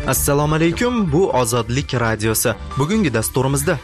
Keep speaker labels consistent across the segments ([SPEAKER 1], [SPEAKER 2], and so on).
[SPEAKER 1] Assalomu alaykum, bu Ozodlik radiosi. Bugungi dasturimizda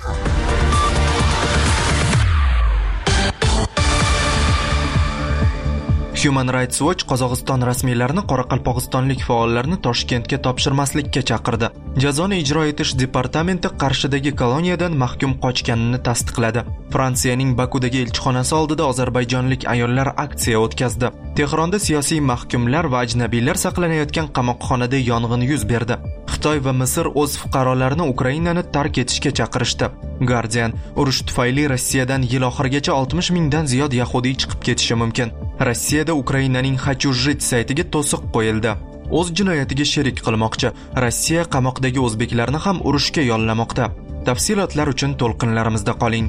[SPEAKER 1] Human Rights Watch Qozog'iston rasmiylarini qoraqalpog'istonlik faollarni Toshkentga topshirmaslikka chaqirdi. Jazoni ijro etish departamenti Qarshidagi koloniyadan mahkum qochganini tasdiqladi. Fransiyaning Bakudagi elchixonasi oldida ozarbayjonlik ayollar aksiya o'tkazdi. Tehronda siyosiy mahkumlar va ajnabiylar saqlanayotgan qamoqxonada yong'in yuz berdi. Xitoy va Misr o'z fuqarolarini Ukrainani tark etishga chaqirishdi. Guardian: urush tufayli Rossiyadan yil oxirigacha 60 mingdan ziyod yahudiy chiqib ketishi mumkin. Rossiyada Ukrainaning Hachujit saytiga to'siq qo'yildi. O'z jinoyatiga sherik qilmoqchi. Rossiya qamoqdagi o'zbeklarni ham urushga yollamoqda. Tafsilotlar uchun to'lqinlarimizda qoling.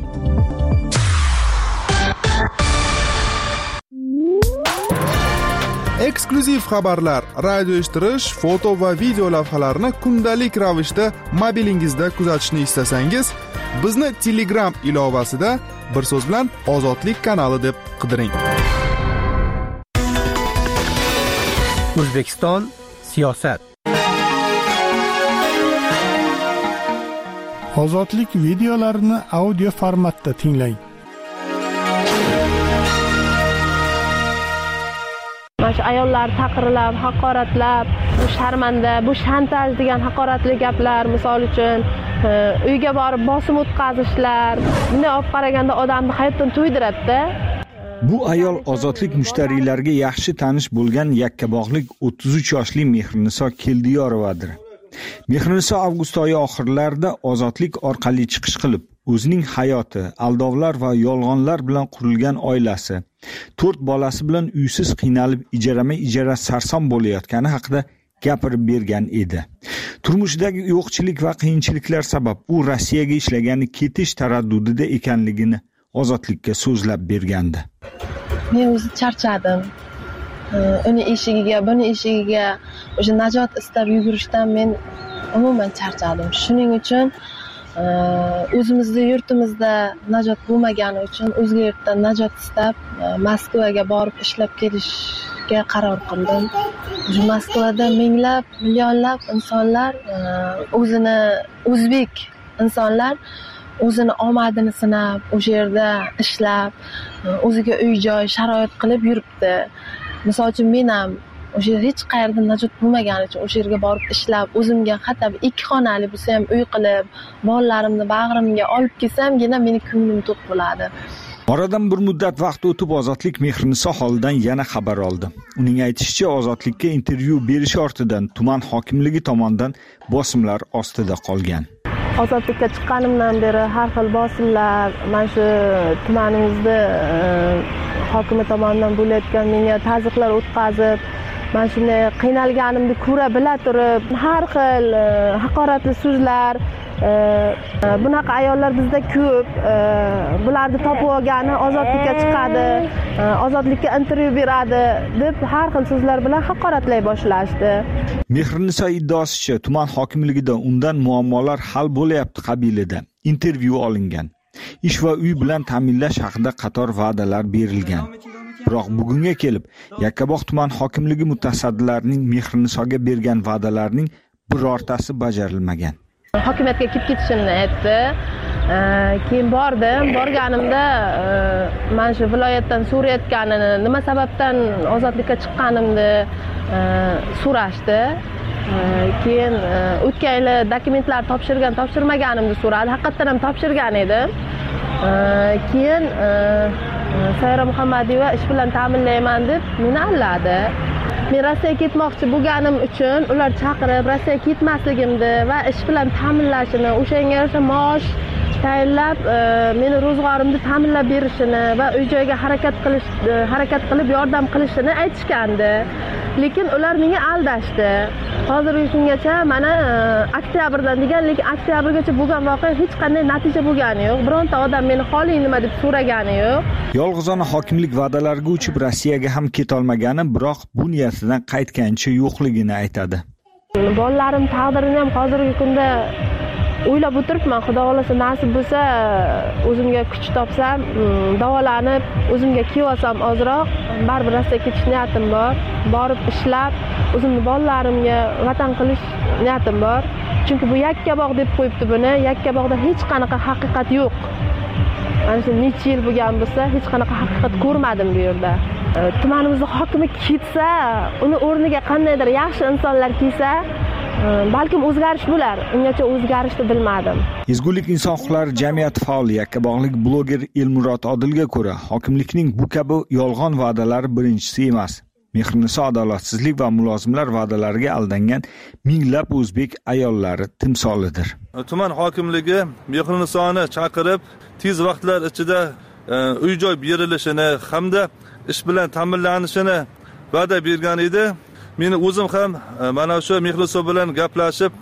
[SPEAKER 2] Eksklyuziv xabarlar, radio eshittirish, foto va video lavhalarni kundalik ravishda mobilingizda kuzatishni istasangiz, bizni Telegram ilovasida bir so'z bilan Ozodlik kanali deb qidiring.
[SPEAKER 3] O'zbekiston siyosat.
[SPEAKER 4] Ozodlik videolarini audio formatda tinglang.
[SPEAKER 5] Mana ayollar taqirilab, haqoratlab, bu sharmanda, bu shantaj degan haqoratli gaplar, misol uchun uyga borib bosim o'tkazishlar, bunday olib qaraganda odamni hayotdan to'ydiradi-da.
[SPEAKER 6] Bu ayol ozodlik mushtariylarga yaxshi tanish bo'lgan Yakkabog'lik 33 yoshli Mehriniso Keldiyorovadir. Mehriniso avgust oyi oxirlarida ozodlik orqali chiqish qilib, o'zining hayoti, aldovlar va yolg'onlar bilan qurilgan oilasi, 4 bolasi bilan uysiz qiynalib ijara sarson bo'layotgani haqida gapirib bergan edi. Turmushdagi yo'qchilik va qiyinchiliklar sabab u Rossiyaga ishlagani ketish taraddudida ekanligini ozodlikka so'zlab bergandi.
[SPEAKER 5] Men o'zi charchadim. Uni eshigiga, buni eshigiga o'sha najot istab yugurishdan men umuman charchadim. Shuning uchun o'zimizning yurtimizda najot bo'lmagani uchun o'zga yurtdan najot istab Moskvaga borib ishlab kelishga qaror qildim. O'sha Moskvada minglab, millionlab insonlar o'zini o'zbek insonlar o'zini omadini sinab, o'sha yerda ishlab, o'ziga uy-joy sharoit qilib yuribdi. Misol uchun men ham o'sha hech qayerda najot bo'lmagani uchun o'sha yerga borib ishlab, o'zimga hatto 2 xonali bo'lsa ham uy qilib, bolalarimni bag'rimga olib kelsam-gina meni ko'nglim to'q bo'ladi.
[SPEAKER 6] Oradan bir muddat vaqt o'tib Ozodlik Mehriniso holidan yana xabar oldi. Uning aytishicha, Ozodlikka intervyu berish ortidan tuman hokimligi tomonidan bosimlar ostida qolgan.
[SPEAKER 5] Ozodlikka chiqqanimdan beri har xil bosimlar, mana shu tumanimizda hokimi tomonidan bo'layotgan menga ta'ziqlar o'tkazib, mana shunday qiynalganimni ko'ra bila turib, har xil haqoratli so'zlar, bunaqa ayollar bizda ko'p, bularni topib olgani ozodlikka chiqadi, ozodlikka intervyu beradi deb har xil so'zlar bilan haqoratlay boshlashdi.
[SPEAKER 6] Mehriniso iddaosicha, tuman hokimligida undan muammolar hal bo'layapti qabilida intervyu olingan. Ish va uy bilan ta'minlash haqida qator va'dalar berilgan. Biroq bugunga kelib, Yakkabog' tuman hokimligi mutasaddilarining Mehrinisoga bergan va'dalarning birortasi bajarilmagan.
[SPEAKER 5] Hokimiyatga kelib ketishimni aytdi. Keyin borganimda mana shu viloyatdan so'rayotganini, nima sababdan ozodlikka chiqqanimni so'rashdi. Keyin o'tgan yil dokumentlar topshirmaganimni so'radi. Haqiqatan ham topshirgan edim. Keyin Sayra Muhammadiyeva ish bilan ta'minlayman deb meni alladi. Men Rossiyaga ketmoqchi bo'lganim uchun ular chaqirib Rossiyaga ketmasligimni va ish bilan ta'minlashini, o'shanga yarasha maosh tayinlab, meni ro'zg'orimni ta'minlab berishini va uy-joyga harakat qilib yordam qilishini aytishgandi. Lekin ular menga aldashdi. Hozirgi kungacha mana oktyabrdan degan, lekin oktyabrgacha bo'lgan voqea hech qanday natija bo'lgani yo'q. Bironta odam meni holing nima deb so'ragani yo'q.
[SPEAKER 6] Yolg'izona hokimlik va'dalariga uchib Rossiyaga ham ketolmagani, biroq bu niyatidan qaytgancha yo'qligini aytadi.
[SPEAKER 5] Bolalarim taqdirini ham hozirgi kunda o'ylab o'tiribman, xudo xolasa nasib bo'lsa, o'zimga kuch topsam, davolanib, o'zimga kelib olsam ozroq, baribir Rossiyaga ketish niyatim bor. Borib ishlab, o'zimni bolalarimga vatan qilish niyatim bor. Chunki bu Yakkabog' deb qo'yibdi buni. Yakkabog'da hech qanaqa haqiqat yo'q. Mana shu necha yil bo'lgan bo'lsa, hech qanaqa haqiqat ko'rmadim bu yerda. Tumanimizda hokimi ketsa, uni o'rniga qandaydir yaxshi insonlar kelsa, balkim o'zgarish bo'lar. Ungacha o'zgarishni bilmadim.
[SPEAKER 6] Ezgulik inson huquqlari jamiyati faoli yakkabog'lik bloger Elmurod Odilga ko'ra, hokimlikning bu kabi yolg'on va'dalari birinchisi emas. Mehrniso adolatsizlik va mulozimlar va'dalariga aldangan minglab o'zbek ayollari timsolidir.
[SPEAKER 3] Tuman hokimligi Mehrnisoni chaqirib, tez vaqtlar ichida uy-joy berilishini hamda ish bilan ta'minlanishini va'da bergan edi. Meni o'zim ham mana shu Mehrniso bilan gaplashib,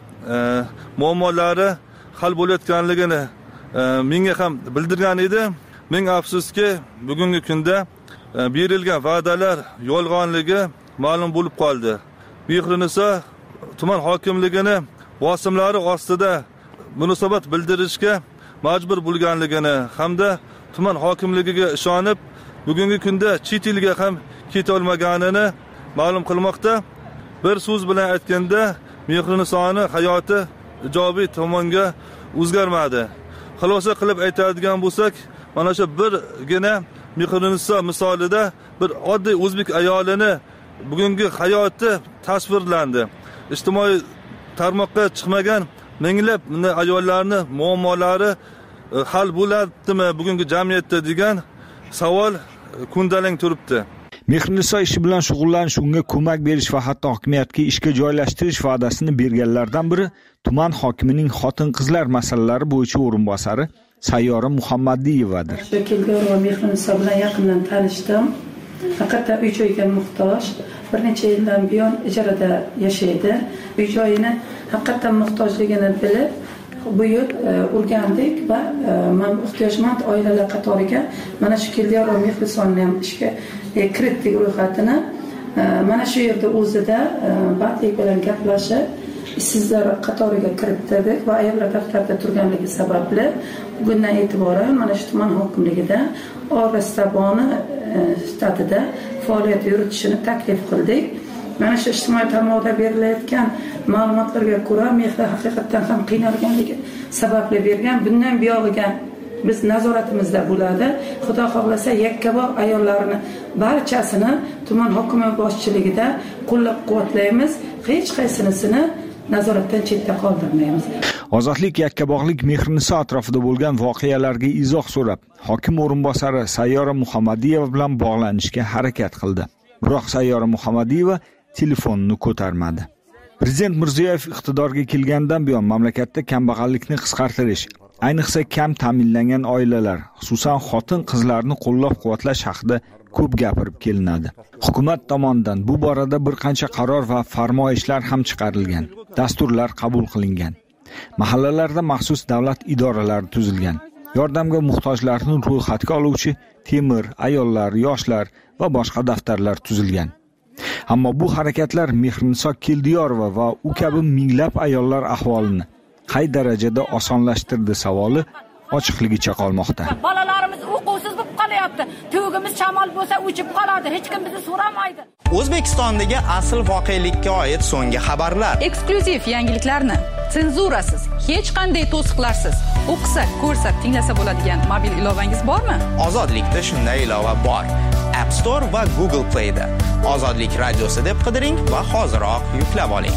[SPEAKER 3] muammolari hal bo'layotganligini menga ham bildirgan edi. Ming afsuski, bugungi kunda berilgan va'dalar yolg'onligi ma'lum bo'lib qoldi. Mehrniso tuman hokimligini bosimlari ostida munosabat bildirishga majbur bo'lganligini hamda tuman hokimligiga ishonib, bugungi kunda chet elga ham keta olmaganini ma'lum qilmoqda. Bir so'z bilan aytganda, Mehrnisoni hayoti ijobiy tomonga o'zgarmadi. Xulosa qilib aytadigan bo'lsak, mana shu birgina Mehrniso misolida bir oddiy o'zbek ayolini bugungi hayoti tasvirlandi. Ijtimoiy tarmoqqa chiqmagan minglab ayollarning muammolari hal bo'ladimi bugungi jamiyatda degan savol kundalang turibdi.
[SPEAKER 6] Mehrniso ishi bilan shug'ullanish, unga ko'mak berish va hatto hokimiyatga ishga joylashtirish va'dasini berganlardan biri tuman hokimining xotin-qizlar masalalari bo'yicha o'rinbosari Sayyora Muhammadiyevadir.
[SPEAKER 7] Kelgor va Mehrniso bilan yaqindan tanishdim. Faqat uy-joyga muhtoj. Bir necha yildan buyon ijarada yashaydi. Uy-joyini haqiqatan muhtojligini bilib, bu yil o'rgandik va men ehtiyojmand oilalar qatoriga mana shu Kelgor va Mehrisonni ham ishga kiritdik ro'yxatini. Mana shu yerda o'zida bandlik bilan gaplashib, sizlar qatoriga kiritdik va ayollar daftarida turganligi sababli bugundan e'tiboran mana shu tuman hokimligida Orastaboni shtatida faoliyat yuritishini taklif qildik. Mana shu ijtimoiy tarmoqda berilayotgan ma'lumotlarga ko'ra, Mehri haqiqatan ham qiynalganligi sababli bergan. Bundan buyog'iga biz nazoratimizda bo'ladi. Xudo xohlasa Yakkabog' ayollarini barchasini tuman hokimi boshchiligida qo'llab-quvvatlaymiz. Hech qaysinisini nazoratdan chetda qoldirmaymiz.
[SPEAKER 6] Ozodlik yakkabog'lik Mehrniso atrofida bo'lgan voqealarga izoh so'rab, hokim o'rinbosari Sayyora Muhammadiyeva bilan bog'lanishga harakat qildi. Biroq Sayyora Muhammadiyeva telefonni ko'tarmadi. Prezident Mirziyoyev iqtidorga kelgandan buyon mamlakatda kambag'allikni qisqartirish, ayniqsa kam ta'minlangan oilalar, xususan xotin-qizlarni qo'llab-quvvatlash haqida ko'p gapirib kelinadi. Hukumat tomonidan bu borada bir qancha qaror va farmoyishlar ham chiqarilgan, dasturlar qabul qilingan. Mahallalarda maxsus davlat idoralari tuzilgan. Yordamga muhtojlarni ro'yxatga oluvchi temir, ayollar, yoshlar va boshqa daftarlar tuzilgan. Ammo bu harakatlar Mehrniso Keldiyorova va u kabi minglab ayollar ahvolini qay darajada osonlashtirdi savoli ochiqligicha qolmoqda.
[SPEAKER 8] Bolalarimiz o'quvsiz bo'lib qolyapti. To'g'imiz shamol bo'lsa o'chib qoladi. Hech kim bizni so'ramaydi.
[SPEAKER 9] O'zbekistondagi asl voqelikka oid so'nggi xabarlar.
[SPEAKER 10] Eksklyuziv yangiliklarni senzurasiz, hech qanday to'siqlarsiz o'qisa, ko'rsa, tinglasa bo'ladigan mobil ilovangiz bormi?
[SPEAKER 9] Ozodlikda shunday ilova bor. App Store va Google Play da Ozodlik radiosi deb qidiring va hoziroq yuklab oling.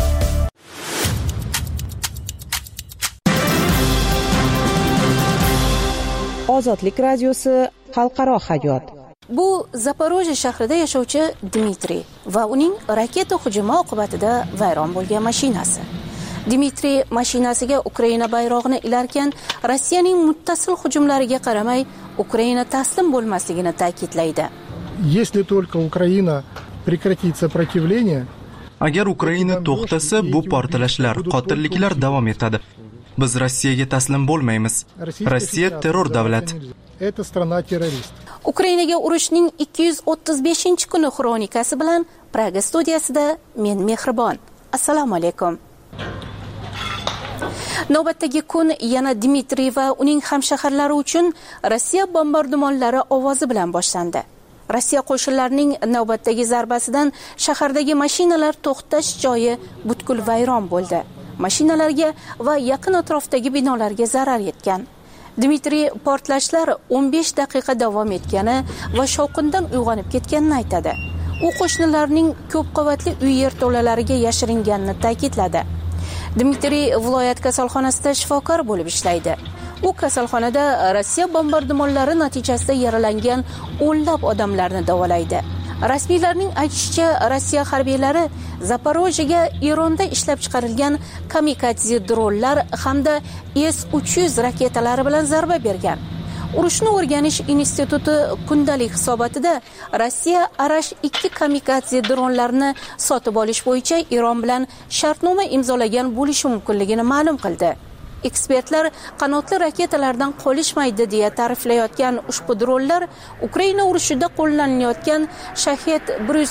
[SPEAKER 11] Ozodlik radiosi xalqaro hayot.
[SPEAKER 12] Bu Zaporojye shahrida yashovchi Dmitriy va uning raketa hujumi oqibatida vayron bo'lgan mashinasi. Dmitriy mashinasiga Ukraina bayrog'ini ilarkan, Rossiyaning muttasil hujumlariga qaramay, Ukraina taslim bo'lmasligini ta'kidlaydi.
[SPEAKER 4] Если только Украина прекратит сопротивление,
[SPEAKER 1] agar Ukraina to'xtasa, bu portlashlar, qotilliklar davom etadi. Biz Rossiyaga taslim bo'lmaymiz. Rossiya terror davlat.
[SPEAKER 4] Это страна-террорист.
[SPEAKER 12] Ukrainaga urushning 235-kuni xronikasi bilan Praga studiyasida men Mehribon. Assalomu alaykum. Navbatdagi kun yana Dmitriy va uning hamshaharlari uchun Rossiya bombardimonlari ovozi bilan boshlandi. Rossiya qo'shinlarining navbatdagi zarbasidan shahardagi mashinalar to'xtash joyi butkul vayron bo'ldi. Mashinalarga va yaqin atrofdagi binolarga zarar yetgan. Dmitriy portlashlar 15 daqiqa davom etgani va shovqindan uyg'onib ketganini aytadi. U qo'shnilarning ko'p qavatli uy yerto'lalariga yashiringanini ta'kidladi. Dmitriy viloyat kasalxonasida shifokor bo'lib ishlaydi. U kasalxonada Rossiya bombardimonlari natijasida yaralangan o'nlab odamlarni davolaydi. Rasmiylarning aytishicha, Rossiya harbiylari Zaporojyega Eronda ishlab chiqarilgan kamikadze dronlar hamda S-300 raketalari bilan zarba bergan. Urushni o'rganish instituti kundalik hisobotida Rossiya Arash 2 kamikadze dronlarini sotib olish bo'yicha Eron bilan shartnoma imzolagan bo'lishi mumkinligini ma'lum qildi. Ekspertlar qanotli raketalardan qolishmaydi deya ta'riflayotgan ushbu dronlar Ukraina urushida qo'llanilayotgan Shahed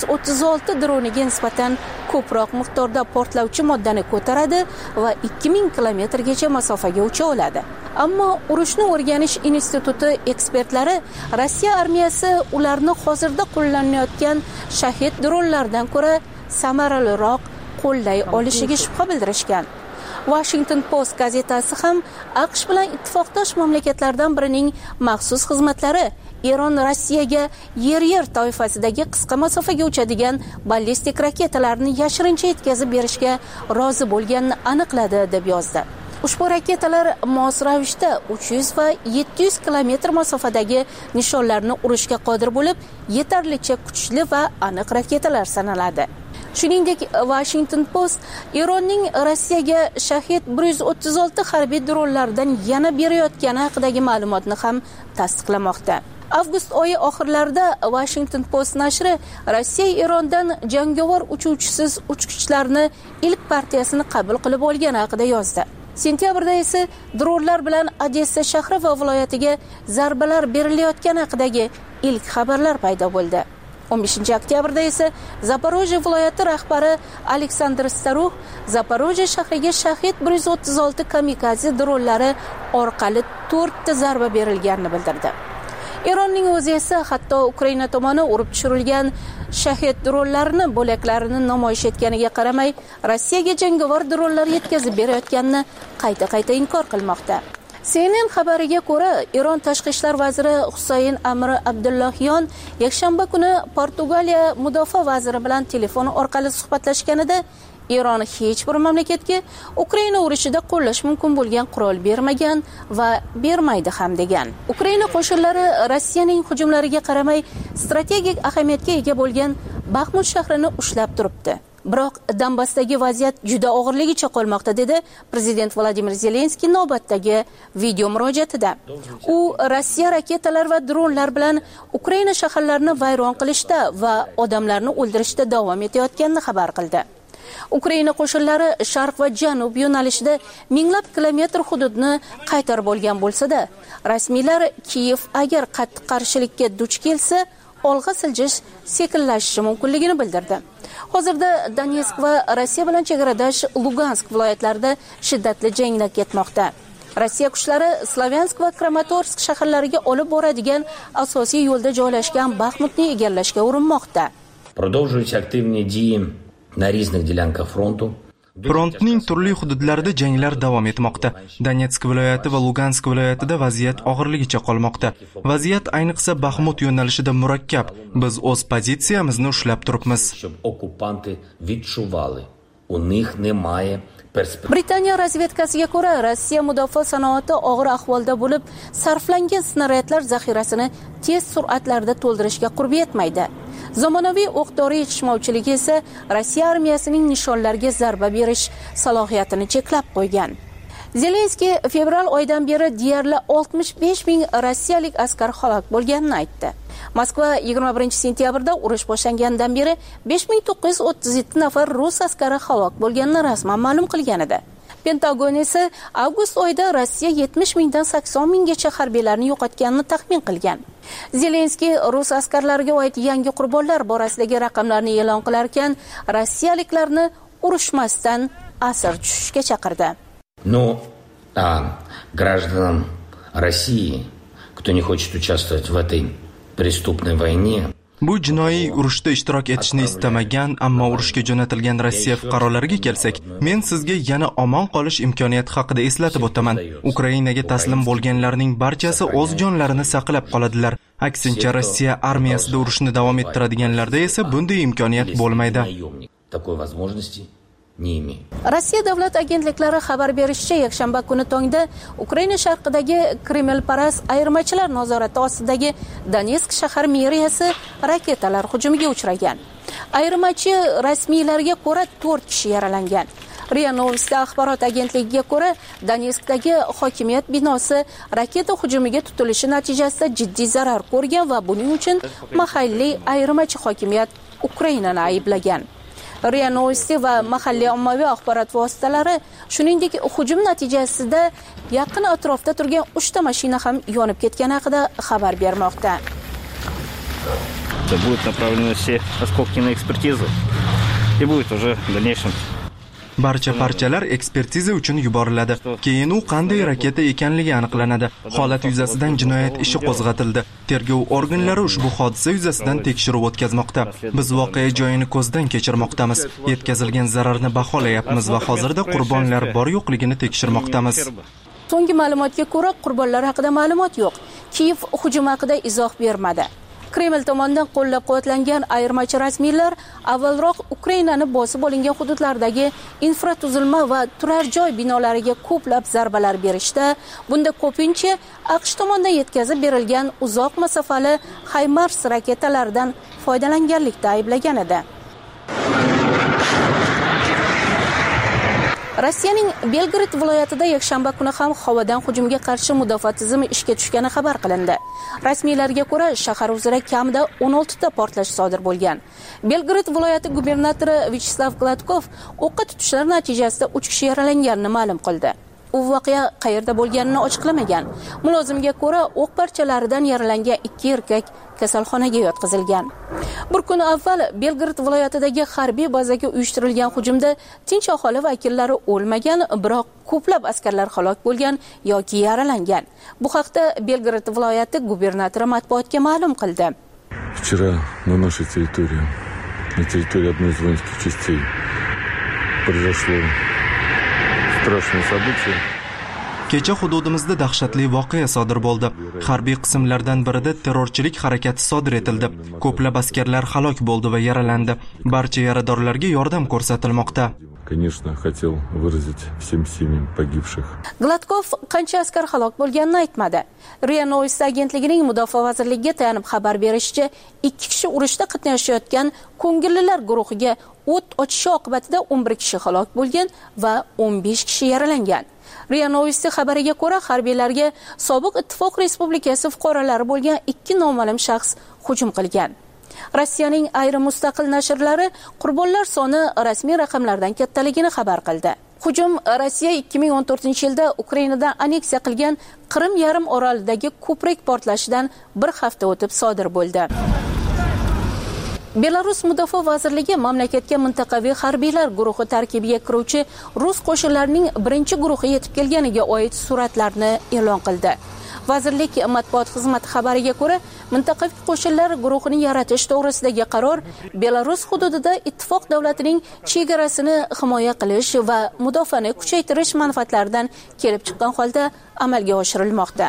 [SPEAKER 12] 136 droniga nisbatan ko'proq miqdorda portlovchi moddani ko'taradi va 2000 kilometrgacha masofaga ucha oladi. Ammo urushni o'rganish instituti ekspertlari Rossiya armiyasi ularni hozirda qo'llanilayotgan Shahed dronlardan ko'ra samaraliroq qo'llay olishiga shubha bildirishgan. Washington Post gazetasi ham AQSh bilan ittifoqdosh mamlakatlardan birining maxsus xizmatlari Eron Rossiyaga yer toifasidagi qisqa masofaga uchadigan ballistik raketalarni yashirincha yetkazib berishga rozi bo'lganini aniqladi deb yozdi. Ushbu raketalar mos ravishda 300 va 700 kilometr masofadagi nishonlarni urishga qodir bo'lib, yetarlicha kuchli va aniq raketalar sanaladi. Shuningdek, Washington Post Eronning Rossiyaga Shahed 136 harbiy dronlardan yana berayotgani haqidagi ma'lumotni ham tasdiqlamoqda. Avgust oyi oxirlarida Washington Post nashri Rossiya Erondan jangovar uchuvchisiz uchqichlarni ilk partiyasini qabul qilib olgani haqida yozdi. Sentyabrda esa dronlar bilan Odessa shahri va viloyatiga zarbalar berilayotgani haqidagi ilk xabarlar paydo bo'ldi. 15 oktyabrda esa Zaporojye viloyati rahbari Aleksandr Staruh Zaporojye shahriga Shahed 136 kamikadze dronlari orqali 4 ta zarba berilganini bildirdi. Eronning o'zi esa hatto Ukraina tomoni urib tushirilgan Shahed dronlarini bo'laklarini namoyish etganiga qaramay, Rossiyaga jangovar dronlar yetkazib berayotganini qayta inkor qilmoqda. CNN xabariga ko'ra, Eron tashqi ishlar vaziri Husayn Amir Abdullahiyon yakshanba kuni Portugaliya mudofaa vaziri bilan telefon orqali suhbatlashganida Eron hech bir mamlakatga Ukraina urushida qo'llash mumkin bo'lgan qurol bermagan va bermaydi ham degan. Ukraina qo'shinlari Rossiyaning hujumlariga qaramay strategik ahamiyatga ega bo'lgan Baxmut shahrini ushlab turibdi. Biroq Donbassdagi vaziyat juda og'irligicha qolmoqda, dedi prezident Vladimir Zelenskiy navbatdagi video murojaatida. U Rossiya raketalar va dronlar bilan Ukraina shaharlarini vayron qilishda va odamlarni o'ldirishda davom etayotganini xabar qildi. Ukraina qo'shinlari sharq va janub yo'nalishida minglab kilometr hududni qaytarib olgan bo'lsa-da, rasmiylar Kiyev agar qattiq qarshilikka duch kelsa, olg'a siljish sekinlashishi mumkinligini bildirdi. Hozirda Donetsk va Rossiya bilan chegaradosh Lugansk viloyatlarida shiddatli janglar ketmoqda. Rossiya kuchlari Slavyansk va Kramatorsk shaharlariga olib boradigan asosiy yo'lda joylashgan Baxmutni egallashga urinmoqda.
[SPEAKER 13] Продовжуються активні дії на різних ділянках фронту.
[SPEAKER 1] Frontning turli hududlarida janglar davom etmoqda. Donetsk viloyati va Lugansk viloyatida vaziyat og'irligicha qolmoqda. Vaziyat ayniqsa Baxmut yo'nalishida murakkab. Biz o'z pozitsiyamizni ushlab turibmiz.
[SPEAKER 13] Okupanti відчували, у них немає perspektiv.
[SPEAKER 12] Britaniya razvedkasiga ko'ra, Rossiya mudofaa sanoati og'ir ahvolda bo'lib, sarflangan snaryadlar zaxirasini tez sur'atlarda to'ldirishga qurbi yetmaydi. Zamonaviy o'q-dori yetishmovchiligi esa Rossiya armiyasining nishonlarga zarba berish salohiyatini cheklab qo'ygan. Zelenskiy fevral oyidan beri deyarli 65 ming rossiyalik askar halok bo'lganini aytdi. Moskva 21 sentyabrda urush boshlanganidan beri 5937 nafar rus askari halok bo'lganini rasman ma'lum qilgan edi. Pentagon esa avgust oyida Rossiya 70 mingdan 80 minggacha harbiylarni yo'qotganini taxmin qilgan. Zelenskiy rus askarlariga oid yangi qurbonlar borasidagi raqamlarni e'lon qilar ekan, rossiyaliklarni urushmasdan asir tushishga chaqirdi.
[SPEAKER 13] Но А гражданам России, кто не хочет участвовать в этой преступной войне,
[SPEAKER 1] Bu jinoiy urushda ishtirok etishni istamagan, ammo urushga jo'natilgan Rossiya fuqarolariga kelsak, men sizga yana omon qolish imkoniyati haqida eslatib o'taman. Ukrainaga taslim bo'lganlarning barchasi o'z jonlarini saqlab qoladilar. Aksincha, Rossiya armiyasida urushni davom ettiradiganlarda esa bunday imkoniyat bo'lmaydi.
[SPEAKER 12] Rossiya davlat agentliklari xabar berishicha, yakshanba kuni tongda Ukraina sharqidagi Kremelparas ayirmachilar nazorati ostidagi Donetsk shahar meriyasi raketalar hujumiga uchragan. Ayirmachi rasmiylarga ko'ra 4 kishi yaralangan. RIA Novosti axborot agentligiga ko'ra, Donetskdagi hokimiyat binosi raketa hujumiga tutilishi natijasida jiddiy zarar ko'rgan va buning uchun mahalliy ayirmachi hokimiyat Ukrainani ayblagan. RIA Novosti va mahalliy ommaviy axborot vositalari shuningdek hujum natijasida yaqin atrofda turgan 3 ta mashina ham yonib ketgani haqida xabar bermoqda.
[SPEAKER 14] Будут направлены все осколки на экспертизу и будет уже в дальнейшем.
[SPEAKER 1] Barcha parchalar ekspertiza uchun yuboriladi. Keyin u qanday raketa ekanligi aniqlanadi. Holat yuzasidan jinoyat ishi qo'zg'atildi. Tergov organlari ushbu hodisa yuzasidan tekshiruv o'tkazmoqda. Biz voqea joyini ko'zdan kechirmoqdamiz. Yetkazilgan zararni baholayapmiz va hozirda qurbonlar bor yo'qligini tekshirmoqdamiz.
[SPEAKER 12] So'nggi ma'lumotga ko'ra, qurbonlar haqida ma'lumot yo'q. Kiyev hujum haqida izoh bermadi. Kreml tomonidan qo'llab-quvvatlangan ayirmachi rasmiylar avvalroq Ukrainani bosib olingan hududlardagi infratuzilma va turar joy binolariga ko'plab zarbalar berishda, bunda ko'pincha AQSh tomonidan yetkazib berilgan uzoq masofali HIMARS raketalaridan foydalanganlikda ayblagan edi. Rossiyaning Belgrad viloyatida yakshanba kuni ham havodan hujumga qarshi mudofaa tizimi ishga tushgani xabar qilindi. Rasmiylarga ko'ra, shahar uzra kamida 16 ta portlash sodir bo'lgan. Belgrad viloyati gubernatori Vyacheslav Gladkov o'qqa tutishlar natijasida 3 kishi yaralanganini ma'lum qildi. U voqea qayerda bo'lganini ochiqlamagan. Mulozimga ko'ra, o'q parchalaridan yaralangan 2 erkak kasalxonaga yotqizilgan. Bir kun avval Belgrad viloyatidagi harbiy bazaga uyushtirilgan hujumda tinch aholi vakillari o'lmagan, biroq ko'plab askarlar halok bo'lgan yoki yaralangan. Bu haqda Belgrad viloyati gubernatori matbuotga ma'lum qildi.
[SPEAKER 15] Вчера на нашей территории, на территории одной из воинских частей, произошло страшное событие.
[SPEAKER 1] Kecha hududimizda dahshatli voqea sodir bo'ldi. Harbiy qismlardan birida terrorchilik harakati sodir etildi. Ko'plab askarlar halok bo'ldi va yaralandi. Barcha yaradorlarga yordam ko'rsatilmoqda.
[SPEAKER 15] Конечно, хотел выразить всем семьям погибших.
[SPEAKER 12] Gladkov qancha askar halok bo'lganini aytmadi. RIA Novosti agentligining mudofaa vazirligiga tayanib xabar berishicha, 2 kishi urushda qatnashayotgan ko'ngillilar guruhiga o't ochishi oqibatida 11 kishi halok bo'lgan va 15 kishi yaralangan. RIA Novosti xabariga ko'ra, harbiylarga sobiq ittifoq respublikasi fuqarolari bo'lgan 2 noma'lum shaxs hujum qilgan. Rossiyaning ayrim mustaqil nashrlari qurbonlar soni rasmiy raqamlardan kattaligini xabar qildi. Hujum Rossiya 2014-yilda Ukrainadan aneksiya qilgan Qrim yarim orolidagi ko'prik portlashidan bir hafta o'tib sodir bo'ldi. Belarus mudofaa vazirligi mamlakatga mintaqaviy harbiylar guruhi tarkibiga kiruvchi rus qo'shinlarining birinchi guruhi yetib kelganiga oid suratlarni e'lon qildi. Vazirlik matbuot xizmati xabariga ko'ra, mintaqaviy qo'shinlar guruhini yaratish to'g'risidagi qaror Belarus hududida ittifoq davlatining chegarasini himoya qilish va mudofaani kuchaytirish manfaatlaridan kelib chiqqan holda amalga oshirilmoqda.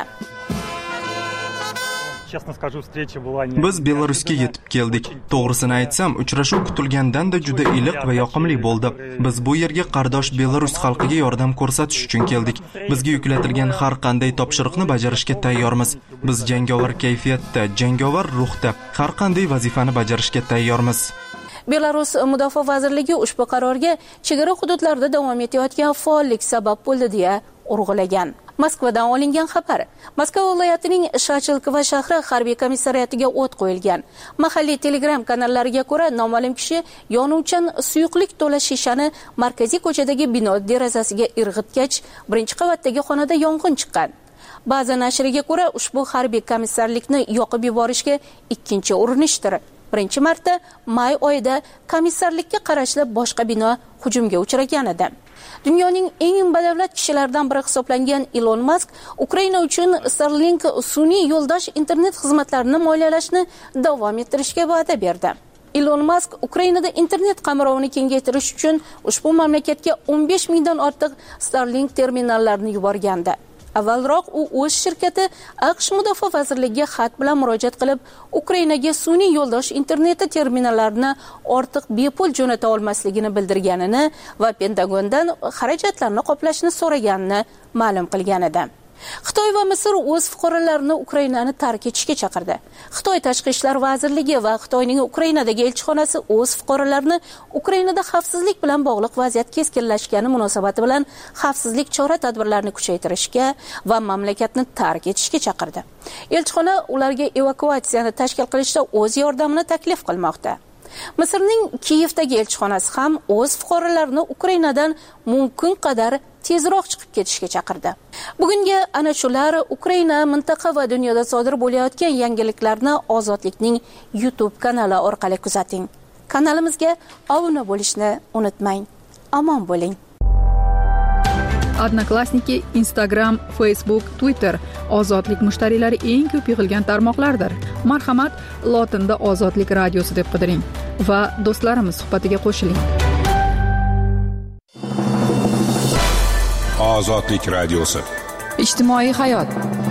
[SPEAKER 1] Biz Belarusga yetib keldik. To'g'risini aytsam, uchrashuv kutilgandanda juda iliq va yoqimli bo'ldi. Biz bu yerga qardosh Belarus xalqiga yordam ko'rsatish uchun keldik. Bizga yuklatilgan har qanday topshiriqni bajarishga tayyormiz. Biz jangovar kayfiyatda, jangovar ruhda har qanday vazifani bajarishga tayyormiz.
[SPEAKER 12] Belarus mudofaa vazirligi ushbu qarorga chegara hududlarda davom etayotgan faollik sabab bo'ldi deya urg'ulagan. Moskvadan olingan xabar. Moskva viloyatining Shachilkovo shahri harbiy komissariyatiga o't qo'yilgan. Mahalliy Telegram kanallariga ko'ra, noma'lum kishi yonuvchan suyuqlik to'la shishani markaziy ko'chadagi bino derazasiga irg'itgach, birinchi qavatdagi xonada yong'in chiqqan. Ba'zi nashriga ko'ra, ushbu harbiy komissarlikni yoqib yuborishga ikkinchi urinishdir. Birinchi marta may oyida komissarlikka qarashli boshqa bino hujumga uchragan edi. Dunyoning eng badavlat kishilaridan biri hisoblangan Elon Musk Ukraina uchun Starlink sun'iy yo'ldosh internet xizmatlarini moliyalashni davom ettirishga va'da berdi. Elon Musk Ukrainada internet qamrovini kengaytirish uchun ushbu mamlakatga 15 mingdan ortiq Starlink terminallarini yuborgandi. Avvalroq u o'z shirkati AQSh Mudofaa vazirligiga xat bilan murojaat qilib, Ukrainaga sun'iy yo'ldosh interneti terminallarini ortiq bepul jo'nata olmasligini bildirganini va Pentagondan xarajatlarni qoplashni so'raganini ma'lum qilgan edi. Xitoy va Misr o'z fuqarolarini Ukrainani tark etishga chaqirdi. Xitoy Tashqi ishlar vazirligi va Xitoyning Ukrainadagi elchixonasi o'z fuqarolarini Ukrainada xavfsizlik bilan bog'liq vaziyat keskinlashgani munosabati bilan xavfsizlik chora-tadbirlarini kuchaytirishga va mamlakatni tark etishga chaqirdi. Elchixona ularga evakuatsiyani tashkil qilishda o'z yordamini taklif qilmoqda. Misrning Kiyevdagi elchixonasi ham o'z fuqarolarini Ukrainadan mumkin qadar tezroq chiqib ketishga chaqirdi. Bugungi ana shular Ukraina, mintaqa va dunyoda sodir bo'layotgan yangiliklarni Ozodlikning YouTube kanali orqali kuzating. Kanalimizga obuna bo'lishni unutmang. Omon bo'ling.
[SPEAKER 10] Odnoklassniki, Instagram, Facebook, Twitter Ozodlik mushtariylari eng ko'p yig'ilgan tarmoqlardir. Marhamat, lotinda Ozodlik radiosi deb qidiring va do'stlarimiz suhbatiga qo'shiling.
[SPEAKER 16] Ozodlik radiosi.
[SPEAKER 10] Ijtimoiy hayot.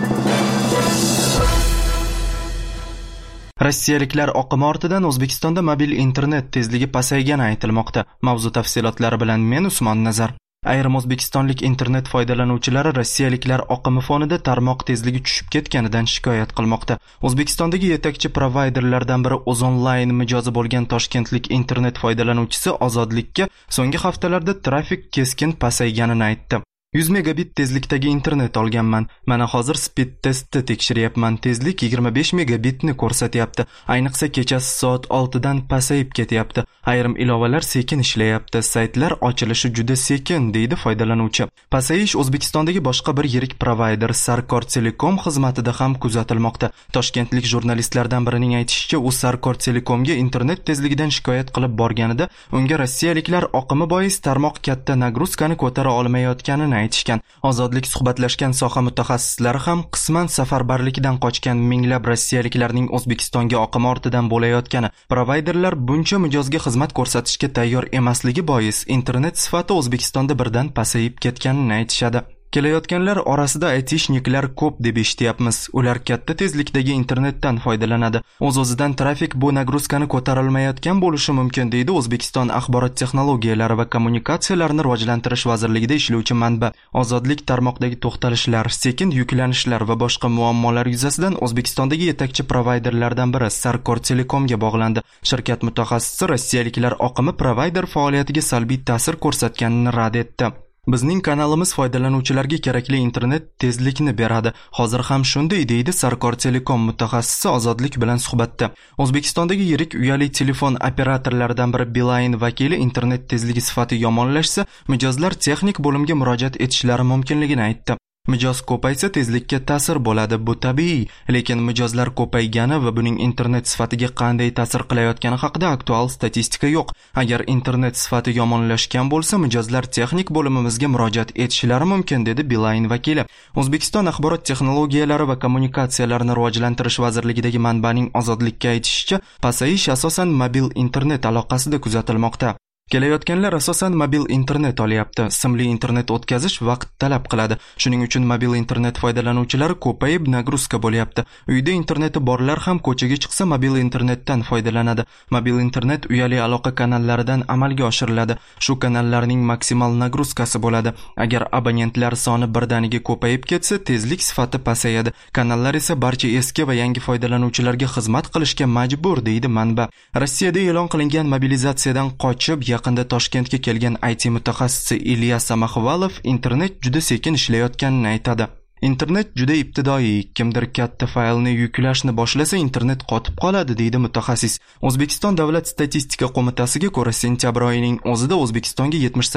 [SPEAKER 1] Rossiyaliklar oqimi ortidan O'zbekistonda mobil internet tezligi pasaygani aytilmoqda. Mavzu tafsilotlari bilan men Usmon Nazar. Ayrim o'zbekistonlik internet foydalanuvchilari rossiyaliklar oqimi fonida tarmoq tezligi tushib ketganidan shikoyat qilmoqda. O'zbekistondagi yetakchi provayderlardan biri O'zonline mijozi bo'lgan toshkentlik internet foydalanuvchisi Ozodlikka so'nggi haftalarda trafik keskin pasayganini aytdi. 100 megabit tezlikdagi internet olganman. Mana hozir speed testni tekshiryapman. Tezlik 25 megabitni ko'rsatyapti. Ayniqsa kechasi soat 6 dan pasayib ketyapti. Ayrim ilovalar sekin ishlayapti. Saytlar ochilishi juda sekin, deydi foydalanuvchi. Pasayish O'zbekistondagi boshqa bir yirik provayder Sarkor Telekom xizmatida ham kuzatilmoqda. Toshkentlik jurnalistlardan birining aytishicha, u Sarkor Telekomga internet tezligidan shikoyat qilib borganida, unga rossiyaliklar oqimi bois tarmoq katta nagruzkani ko'tara olmayotganini aytishgan. Ozodlik suhbatlashgan soha mutaxassislari ham qisman safarbarlikdan qochgan minglab rossiyaliklarning O'zbekistonga oqimi ortidan bo'layotgani, provayderlar buncha mijozga xizmat ko'rsatishga tayyor emasligi bois internet sifati O'zbekistonda birdan pasayib ketganini aytishadi. Kelayotganlar orasida aytishniklar ko'p deb eshityapmiz. Ular katta tezlikdagi internetdan foydalanadi. O'z-o'zidan trafik bu nagruzkani ko'tarilmayotgan bo'lishi mumkin, deydi O'zbekiston axborot texnologiyalari va kommunikatsiyalarini rivojlantirish vazirligida ishlovchi manba. Ozodlik tarmoqdagi to'xtalishlar, sekin yuklanishlar va boshqa muammolar yuzasidan O'zbekistondagi yetakchi provayderlardan biri Sarkor Telekomga bog'landi. Shirkat mutaxassisi rossiyaliklar oqimi provayder faoliyatiga salbiy ta'sir ko'rsatganini rad etdi. Bizning kanalimiz foydalanuvchilarga kerakli internet tezlikni beradi. Hozir ham shunday, deydi Sarkor Telekom mutaxassisi Ozodlik bilan suhbatda. O'zbekistondagi yirik uyali telefon operatorlaridan biri Beeline vakili internet tezligi sifati yomonlashsa, mijozlar texnik bo'limga murojaat etishlari mumkinligini aytdi. Mijoz ko'paysa tezlikka ta'sir bo'ladi, bu tabiiy, lekin mijozlar ko'paygani va buning internet sifatiga qanday ta'sir qilayotgani haqida aktual statistika yo'q. Agar internet sifati yomonlashgan bo'lsa, mijozlar texnik bo'limimizga murojaat etishlari mumkin, dedi Beeline vakili. O'zbekiston axborot texnologiyalari va kommunikatsiyalarini rivojlantirish vazirligidagi manbaning Ozodlikka aytishicha, pasayish asosan mobil internet aloqasida kuzatilmoqda. Kelayotganlar asosan mobil internet olyapti. Simli internet o'tkazish vaqt talab qiladi. Shuning uchun mobil internet foydalanuvchilari ko'payib nagruzka bo'lyapti. Uyda interneti borlar ham ko'chaga chiqsa mobil internetdan foydalanadi. Mobil internet uyali aloqa kanallaridan amalga oshiriladi. Shu kanallarning maksimal nagruzkasi bo'ladi. Agar abonentlar soni birdaniga ko'payib ketsa, tezlik sifati pasayadi. Kanallar esa barcha eski va yangi foydalanuvchilarga xizmat qilishga majbur, deydi manba. Rossiyada e'lon qilingan mobilizatsiyadan qochib yaqinda Toshkentga kelgan IT mutaxassisi Ilyas Samaxvalov internet juda sekin ishlayotganini aytadi. Internet juda ibtidoiy, kimdir katta faylni yuklashni boshlasa internet qotib qoladi, deydi mutaxassis. O'zbekiston Davlat statistika qo'mitasiga ko'ra, sentyabr oyining o'zida O'zbekistonga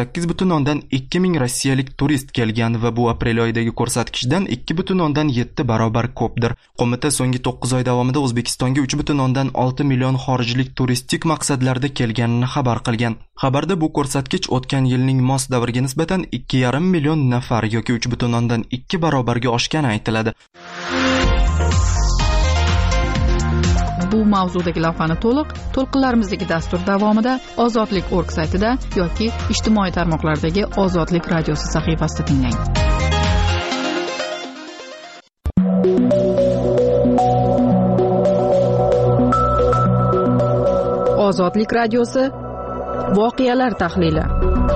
[SPEAKER 1] 78,2 ming rossiyalik turist kelgan va bu aprel oyidagi ko'rsatkichdan 2,7 barobar ko'pdir. Qo'mita so'nggi 9 oy davomida O'zbekistonga 3,6 million xorijlik turistik maqsadlarda kelganini xabar qilgan. Xabarda bu ko'rsatkich o'tgan yilning mos davriga nisbatan 2,5 million nafar yoki 3,2 barobarga oshgani aytiladi.
[SPEAKER 10] Bu mavzudagi lavhani to'lqinlarimizdagi dastur davomida ozodlik.org saytida yoki ijtimoiy tarmoqlardagi Ozodlik radiosi sahifasida tinglang. Ozodlik radiosi voqealar tahlili.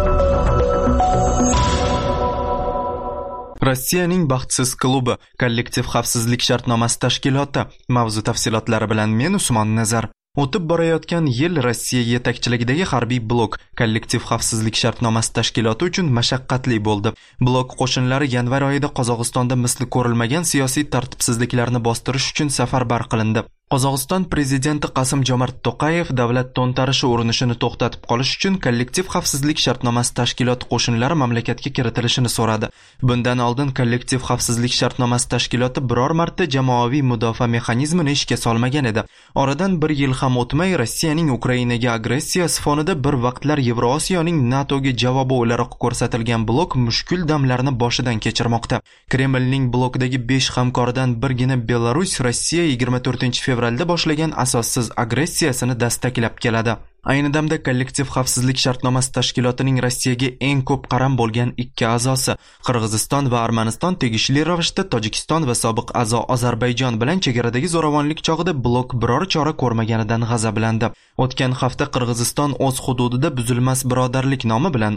[SPEAKER 1] Rossiyaning baxtsiz klubi kollektiv xavfsizlik shartnomasi tashkiloti mavzu tafsilotlari bilan men Usmon Nazar. O'tib borayotgan yil Rossiya yetakchiligidagi harbiy blok kollektiv xavfsizlik shartnomasi tashkiloti uchun mashaqqatli bo'ldi. Blok qo'shinlari yanvar oyida Qozog'istonda misli ko'rilmagan siyosiy tartibsizliklarni bostirish uchun safarbar qilindi. Qozog'iston prezidenti Qasim-Jomart To'qayev davlat to'ntarishi urinishini to'xtatib qolish uchun kollektiv xavfsizlik shartnomasi tashkiloti qo'shinlari mamlakatga kiritilishini so'radi. Bundan oldin kollektiv xavfsizlik shartnomasi tashkiloti biror marta jamoaviy mudofaa mexanizmini ishga solmagan edi. Oradan bir yil ham o'tmay Rossiyaning Ukrainaga agressiyasi fonida bir vaqtlar Yevrosiyoning NATOga javobi o'laroq ko'rsatilgan blok mushkul damlarni boshidan kechirmoqda. Kremlning blokdagi 5 hamkoridan birgina Belarus Rossiya 24 fevralda boshlagan asossiz agressiyasini dastaklab keladi. Ayni damda kollektiv xavfsizlik shartnomasi tashkilotining Rossiyaga eng ko'p qaram bo'lgan ikki a'zosi Qirg'iziston va Armaniston tegishli ravishda Tojikiston va sobiq a'zo Ozarbayjon bilan chegaradagi zo'ravonlik chog'ida blok biror chora ko'rmaganidan g'azablandi. O'tgan hafta Qirg'iziston o'z hududida buzilmas birodarlik nomi bilan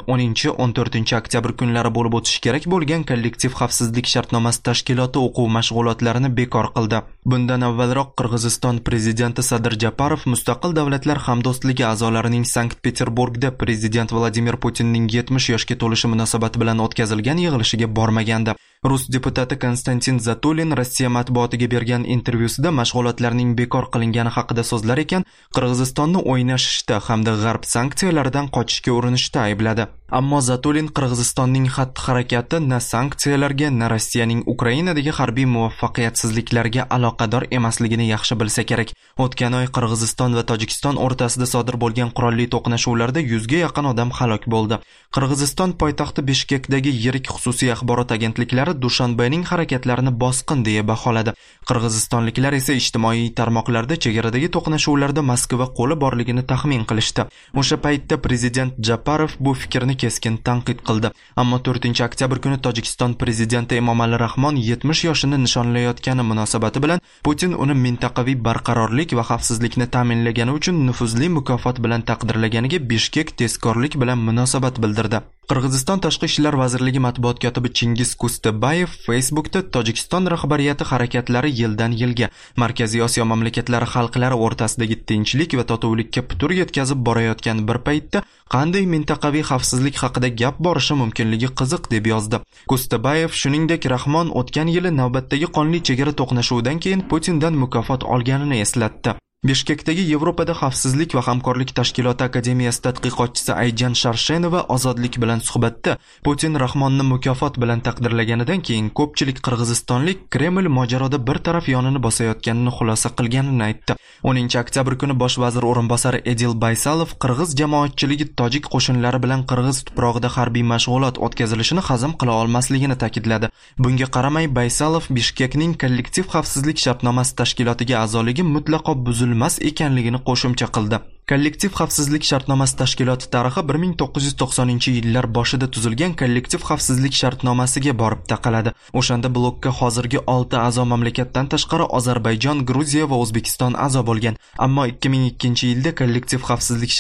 [SPEAKER 1] 10-14 oktyabr kunlari bo'lib o'tishi kerak bo'lgan kollektiv xavfsizlik shartnomasi tashkiloti o'quv mashg'ulotlarini bekor qildi. Bundan avvalroq Qirg'iziston prezidenti Sadir Japarov mustaqil davlatlar hamdo'stligi a'zolarining Sankt-Peterburgda prezident Vladimir Putinning 70 yoshga to'lishi munosabati bilan o'tkazilgan yig'ilishiga bormagandi. Rus deputati Konstantin Zatulin Rossiya matbuotiga bergan intervyusida mashg'ulotlarning bekor qilingani haqida so'zlar ekan, Qirg'izistonni o'ynashishda hamda g'arb sanksiyalaridan qochishga urinishda aybladi. Ammo Zatulin Qirg'izistonning xatti-harakati na sanksiyalarga, na Rossiyaning Ukrainadagi harbiy muvaffaqiyatsizliklarga aloqador emasligini yaxshi bilsa kerak. O'tgan oy Qirg'iziston va Tojikiston o'rtasida sodir bo'lgan qurolli to'qnashuvlarda 100 ga yaqin odam halok bo'ldi. Qirg'iziston poytaxti Bishkekdagi yirik xususiy axborot agentliklari Dushanbening harakatlarini bosqin deya baholadi. Qirg'izistonliklar esa ijtimoiy tarmoqlarda chegaradagi to'qnashuvlarda Moskva qo'li borligini taxmin qilishdi. O'sha paytda prezident Japarov bu fikrni keskin tanqid qildi. Ammo 4-oktyabr kuni Tojikiston prezidenti Emomali Rahmon 70 yoshini nishonlayotgani munosabati bilan Putin uni mintaqaviy barqarorlik va xavfsizlikni ta'minlagani uchun nufuzli mukofot bilan taqdirlaganiga Bishkek tezkorlik bilan munosabat bildirdi. Qirg'iziston Tashqi ishlar vazirligi matbuot kotibi Chingiz Kustabayev Facebookda Tojikiston rahbariyati harakatlari yildan yilga Markaziy Osiyo mamlakatlari xalqlari o'rtasidagi tinchlik va totuvlikka putur yetkazib borayotgan bir paytda qanday mintaqaviy xavfsizlik haqida gap borishi mumkinligi qiziq deb yozdi. Kustabayev shuningdek Rahmon o'tgan yili navbatdagi qonli chegara to'qnashuvidan keyin Putindan mukofot olganini eslatdi. Bishkekdagi Yevropada xavfsizlik va hamkorlik tashkiloti akademiyasi tadqiqotchisi Ayjan Sharshenova Ozodlik bilan suhbatda Putin Rahmonni mukofot bilan taqdirlaganidan keyin ko'pchilik qirg'izistonlik Kreml mojaroda bir taraf yonini bosayotganini xulosa qilganini aytdi. 10-oktyabr kuni bosh vazir o'rinbosari Edil Baysalov qirg'iz jamoatchiligi tojik qo'shinlari bilan qirg'iz tuprog'ida harbiy mashg'ulot o'tkazilishini hazm qila olmasligini ta'kidladi. Bunga qaramay Baysalov Bishkekning kollektiv xavfsizlik shartnomasi tashkilotiga a'zoligi mutlaqo buzilmas ekanligini qo'shimcha qildi. Kollektiv xavfsizlik shartnomasi tashkiloti tarixi 1990-yillar boshida tuzilgan kollektiv xavfsizlik shartnomasiga borib taqaladi. O'shanda blokka hozirgi 6 a'zo mamlakatdan tashqari Ozarbayjon, Gruziya va O'zbekiston a'zo bo'lgan. Ammo 2002-yilda kollektiv xavfsizlik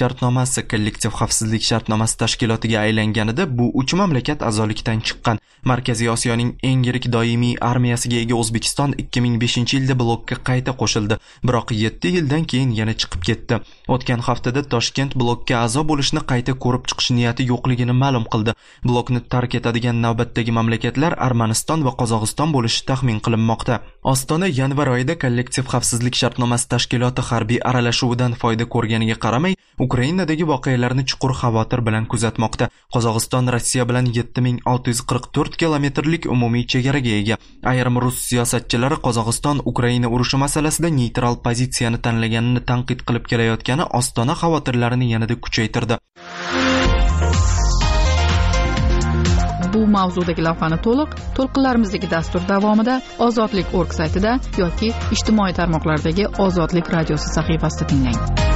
[SPEAKER 1] shartnomasi tashkilotiga aylanganida bu 3 mamlakat a'zolikdan chiqqan. Markaziy Osiyoning eng yirik doimiy armiyasiga ega O'zbekiston 2005-yilda blokka qayta qo'shildi, biroq 7 yildan keyin yana chiqib ketdi. O'tgan haftada Toshkent blokka a'zo bo'lishni qayta ko'rib chiqish niyati yo'qligini ma'lum qildi. Blokni tark etadigan navbatdagi mamlakatlar Armaniston va Qozog'iston bo'lishi taxmin qilinmoqda. Ostona yanvar oyida kollektiv xavfsizlik shartnomasi tashkiloti harbiy aralashuvidan foyda ko'rganiga qaramay, Ukrainadagi voqealarni chuqur xavotir bilan kuzatmoqda. Qozog'iston Rossiya bilan 7644 kilometrlik umumiy chegaraga ega. Ayrim rus siyosatchilari Qozog'iston Ukraina urushi masalasida neytral pozitsiyani tanlaganini tanqid qilib kelayotgani Ostona xavotirlarini yanada kuchaytirdi.
[SPEAKER 10] Bu mavzudagi lavhani to'lqinlarimizdagi dastur davomida ozodlik.org saytida yoki ijtimoiy tarmoqlardagi Ozodlik radiosi sahifasida tinglang.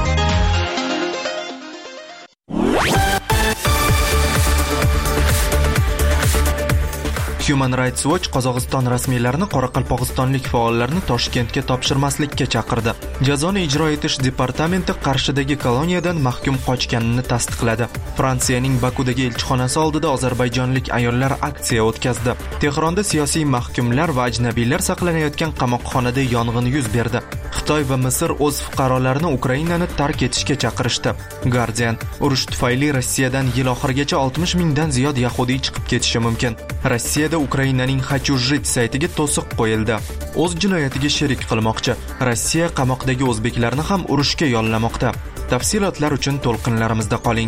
[SPEAKER 1] Human Rights Watch Qozog'iston rasmiylarini qoraqalpog'istonlik faollarni Toshkentga topshirmaslikka chaqirdi. Jazoni ijro etish departamenti Qarshidagi koloniyadan mahkum qochganini tasdiqladi. Fransiyaning Bakudagi elchixonasi oldida ozarbayjonlik ayollar aksiya o'tkazdi. Tehronda siyosiy mahkumlar va ajnabiylar saqlanayotgan qamoqxonada yong'in yuz berdi. Xitoy va Misr o'z fuqarolarini Ukrainani tark etishga chaqirishdi. Guardian: urush tufayli Rossiyadan yil oxirigacha 60 mingdan ziyod yahudiy chiqib ketishi mumkin. Rossiyada Ukrainaning Hachujit saytiga to'siq qo'yildi. O'z jinoyatiga sherik qilmoqchi. Rossiya qamoqdagi o'zbeklarni ham urushga yollamoqda. Tafsilotlar uchun to'lqinlarimizda qoling.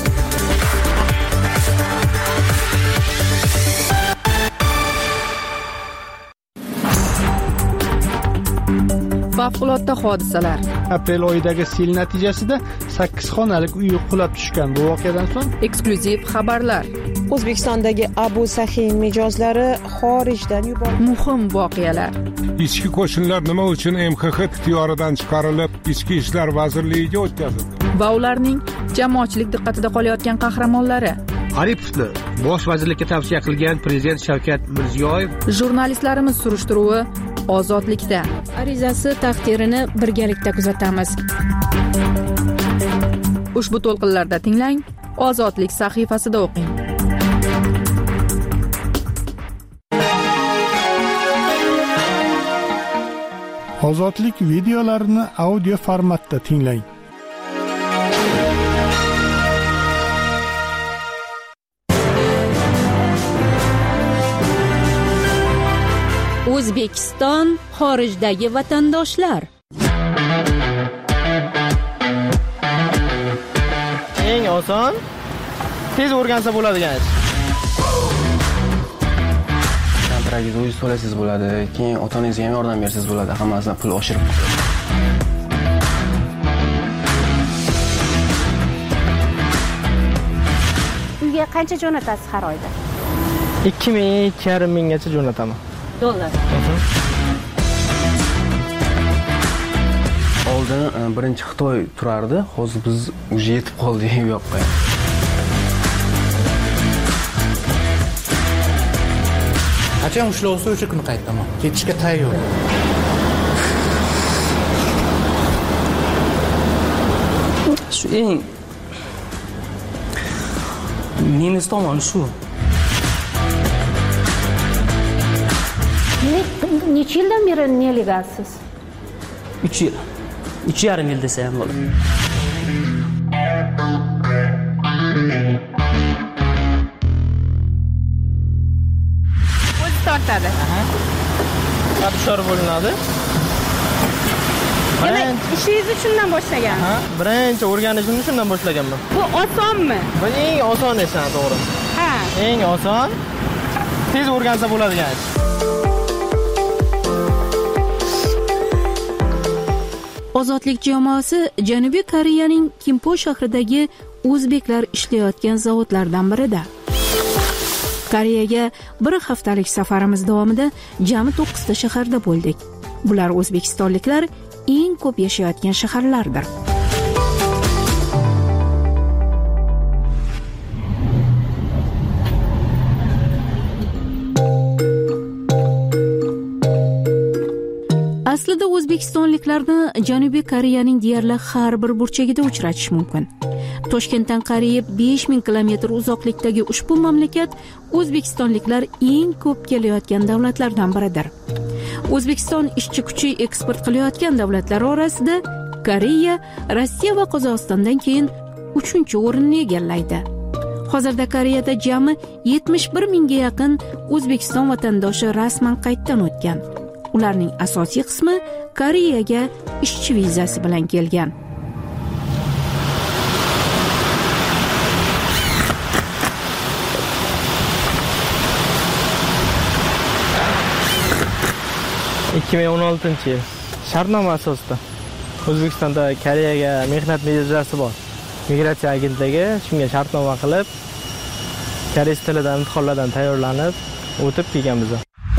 [SPEAKER 10] Favqulodda hodisalar.
[SPEAKER 4] Aprel oyidagi sel natijasida 8 xonalik uy qulab tushgan. Bu voqeadan so'ng
[SPEAKER 10] eksklyuziv xabarlar.
[SPEAKER 11] O'zbekistondagi Abu Sahin mijozlari xorijdan yuborildi.
[SPEAKER 10] Muhim voqealar.
[SPEAKER 16] Ichki qo'shinlar nima uchun MXX ixtiyoridan chiqarilib, Ichki ishlar vazirligiga o'tkazildi?
[SPEAKER 10] Va ularning jamoatchilik diqqatida qolayotgan qahramonlari.
[SPEAKER 17] Aripovni bosh vazirlikka tavsiya qilgan prezident Shavkat Mirziyoyev.
[SPEAKER 10] Jurnalistlarimiz surishtiruvi Ozodlikda.
[SPEAKER 12] Arizasi taqdirini birgalikda kuzatamiz.
[SPEAKER 10] Ushbu to'lqinlarda tinglang, Ozodlik sahifasida o'qing.
[SPEAKER 4] Ozodlik videolarini audio formatda tinglang.
[SPEAKER 12] O'zbekiston xorijdagi vatandoshlar.
[SPEAKER 18] Eng oson, tez o'rgansa bo'ladigan ish.
[SPEAKER 19] Kontragingizga o'zingiz to'laysiz bo'ladi, keyin ota-onangizga ham yordam bersangiz bo'ladi, hammasidan pul oshirib.
[SPEAKER 20] Uyga qancha jo'natasiz har oyda?
[SPEAKER 18] 2,5 minggacha jo'nataman.
[SPEAKER 20] Dollar.
[SPEAKER 19] Oldin birinchi Xitoy turardi, hozir biz uje yetib qoldik bu yoqqa.
[SPEAKER 21] Qachon ushlovsa o'sha kuni qaytaman. Ketishga tayyor.
[SPEAKER 22] Shu eng minus tomoni shu.
[SPEAKER 20] Necha yildan beri nelegalsiz?
[SPEAKER 22] 3 yil. 3,5 yil desa ham bo'ladi.
[SPEAKER 10] O'zi tortadi.
[SPEAKER 18] Qatishlar bo'linadi.
[SPEAKER 20] Ishingizni shundan boshlagan.
[SPEAKER 18] Birinchi o'rganishimni shundan boshlaganman.
[SPEAKER 20] Bu osonmi?
[SPEAKER 18] Bu eng oson ish, to'g'ri.
[SPEAKER 20] Ha.
[SPEAKER 18] Eng oson, tez o'rgansa bo'ladigan ish.
[SPEAKER 12] Ozodlik jamoasi Janubiy Koreyaning Kimpo shahridagi o'zbeklar ishlayotgan zavodlardan birida. Koreyaga bir haftalik safarimiz davomida jami 9 ta shaharda bo'ldik. Bular o'zbekistonliklar eng ko'p yashayotgan shaharlardir. Aslida o'zbekistonliklarni Janubiy Koreyaning deyarli har bir burchagida uchratish mumkin. Toshkentdan qariyb 5000 kilometr uzoqlikdagi ushbu mamlakat o'zbekistonliklar eng ko'p kelayotgan davlatlardan biridir. O'zbekiston ishchi kuchi eksport qilayotgan davlatlar orasida Koreya, Rossiya va Qozog'istondan keyin 3-o'rinni egallaydi. Hozirda Koreyada jami 71 mingga yaqin O'zbekiston vatandoshi rasman qayddan o'tgan. Ularning asosiy qismi Koreyaga ishchi vizasi bilan kelgan.
[SPEAKER 18] ...2016 yil shartnoma asosida O'zbekistonda Koreyaga mehnat vizasi bor. migratsiya agentligi shunga shartnoma qilib, koreys tilidan imtihonlardan tayyorlanib o'tib kelganmiz.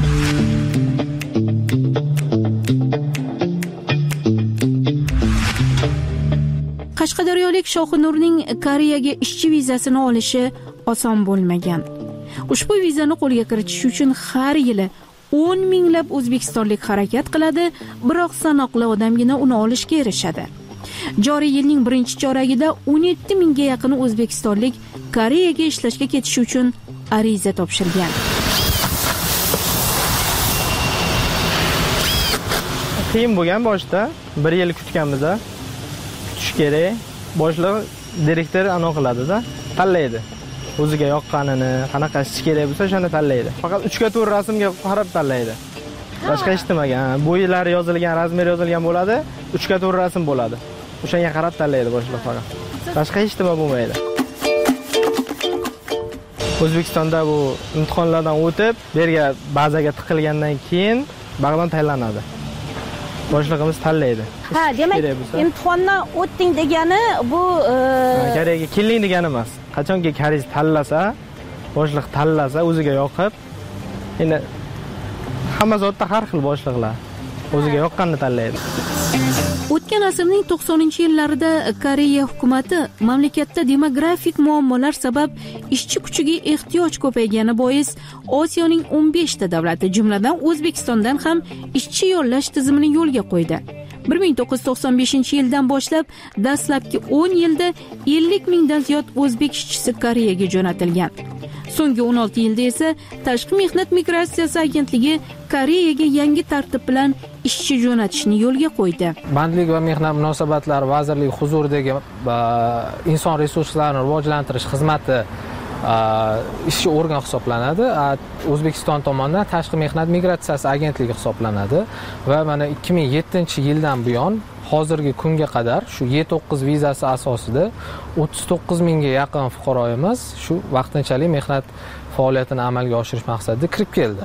[SPEAKER 12] Qashqadaryolik Shoxinurning Koreyaga ishchi vizasini olishi oson bo'lmagan. Ushbu vizani qo'lga kiritish uchun har yili 10 minglab o'zbekistonlik harakat qiladi, biroq sanoqli odamgina uni olishga erishadi. Joriy yilning birinchi choragida 17 mingga yaqin o'zbekistonlik Koreyaga ishlashga ketish uchun ariza topshirgan.
[SPEAKER 18] Qiyin bo'lgan boshda, 1 yil kutganmiz. Kutish kerak. Boshliq direktor aniq qiladi-da, tanlaydi. O'ziga yoqqanini, qanaqa ish kerak bo'lsa, shuni tanlaydi. Faqat 3-4 rasmga qarab tanlaydi. Boshqa hech nimaga, bo'ylari yozilgan, razmeri yozilgan bo'ladi, 3-4 rasm bo'ladi. O'shanga qarab tanlaydi boshliq faqat. Boshqa hech nima bo'lmaydi. O'zbekistonda bu imtihonlardan o'tib, yerga bazaga tiqilgandan keyin bag'dan tayyorlanadi. Boshlig'imiz tanlaydi.
[SPEAKER 20] Ha, demak, imtihondan o'tding degani bu
[SPEAKER 18] Koreyaga keling degani emas. Qachonki koreys tanlasa, boshliq tanlasa, o'ziga yoqib, endi hamma zotda har xil boshliqlar o'ziga yoqqanini tanlaydi.
[SPEAKER 12] O'tgan asrning 90-yillarida Koreya hukumatı mamlakatda demografik muammolar sabab ishchi kuchiga ehtiyoj ko'paygani bois Osiyoning 15 ta davlati, jumladan O'zbekistondan ham ishchi yollash tizimini yo'lga qo'ydi. 1995-yildan boshlab dastlabki 10 yilda 50 mingdan ziyod o'zbek ishchisi Koreyaga jo'natilgan. So'nggi 16 yilda esa Tashqi mehnat migratsiyasi agentligi Koreyaga yangi tartib bilan ishchi jo'natishni yo'lga qo'ydi.
[SPEAKER 2] Bandlik va mehnat munosabatlari vazirligi huzuridagi inson resurslarini rivojlantirish xizmati ishchi organ hisoblanadi. O'zbekiston tomonidan Tashqi mehnat migratsiyasi agentligi hisoblanadi va mana 2007-yildan buyon hozirgi kunga qadar shu Y9 vizasi asosida 39 mingga yaqin fuqaroyimiz shu vaqtinchalik mehnat faoliyatini amalga oshirish maqsadida kirib keldi.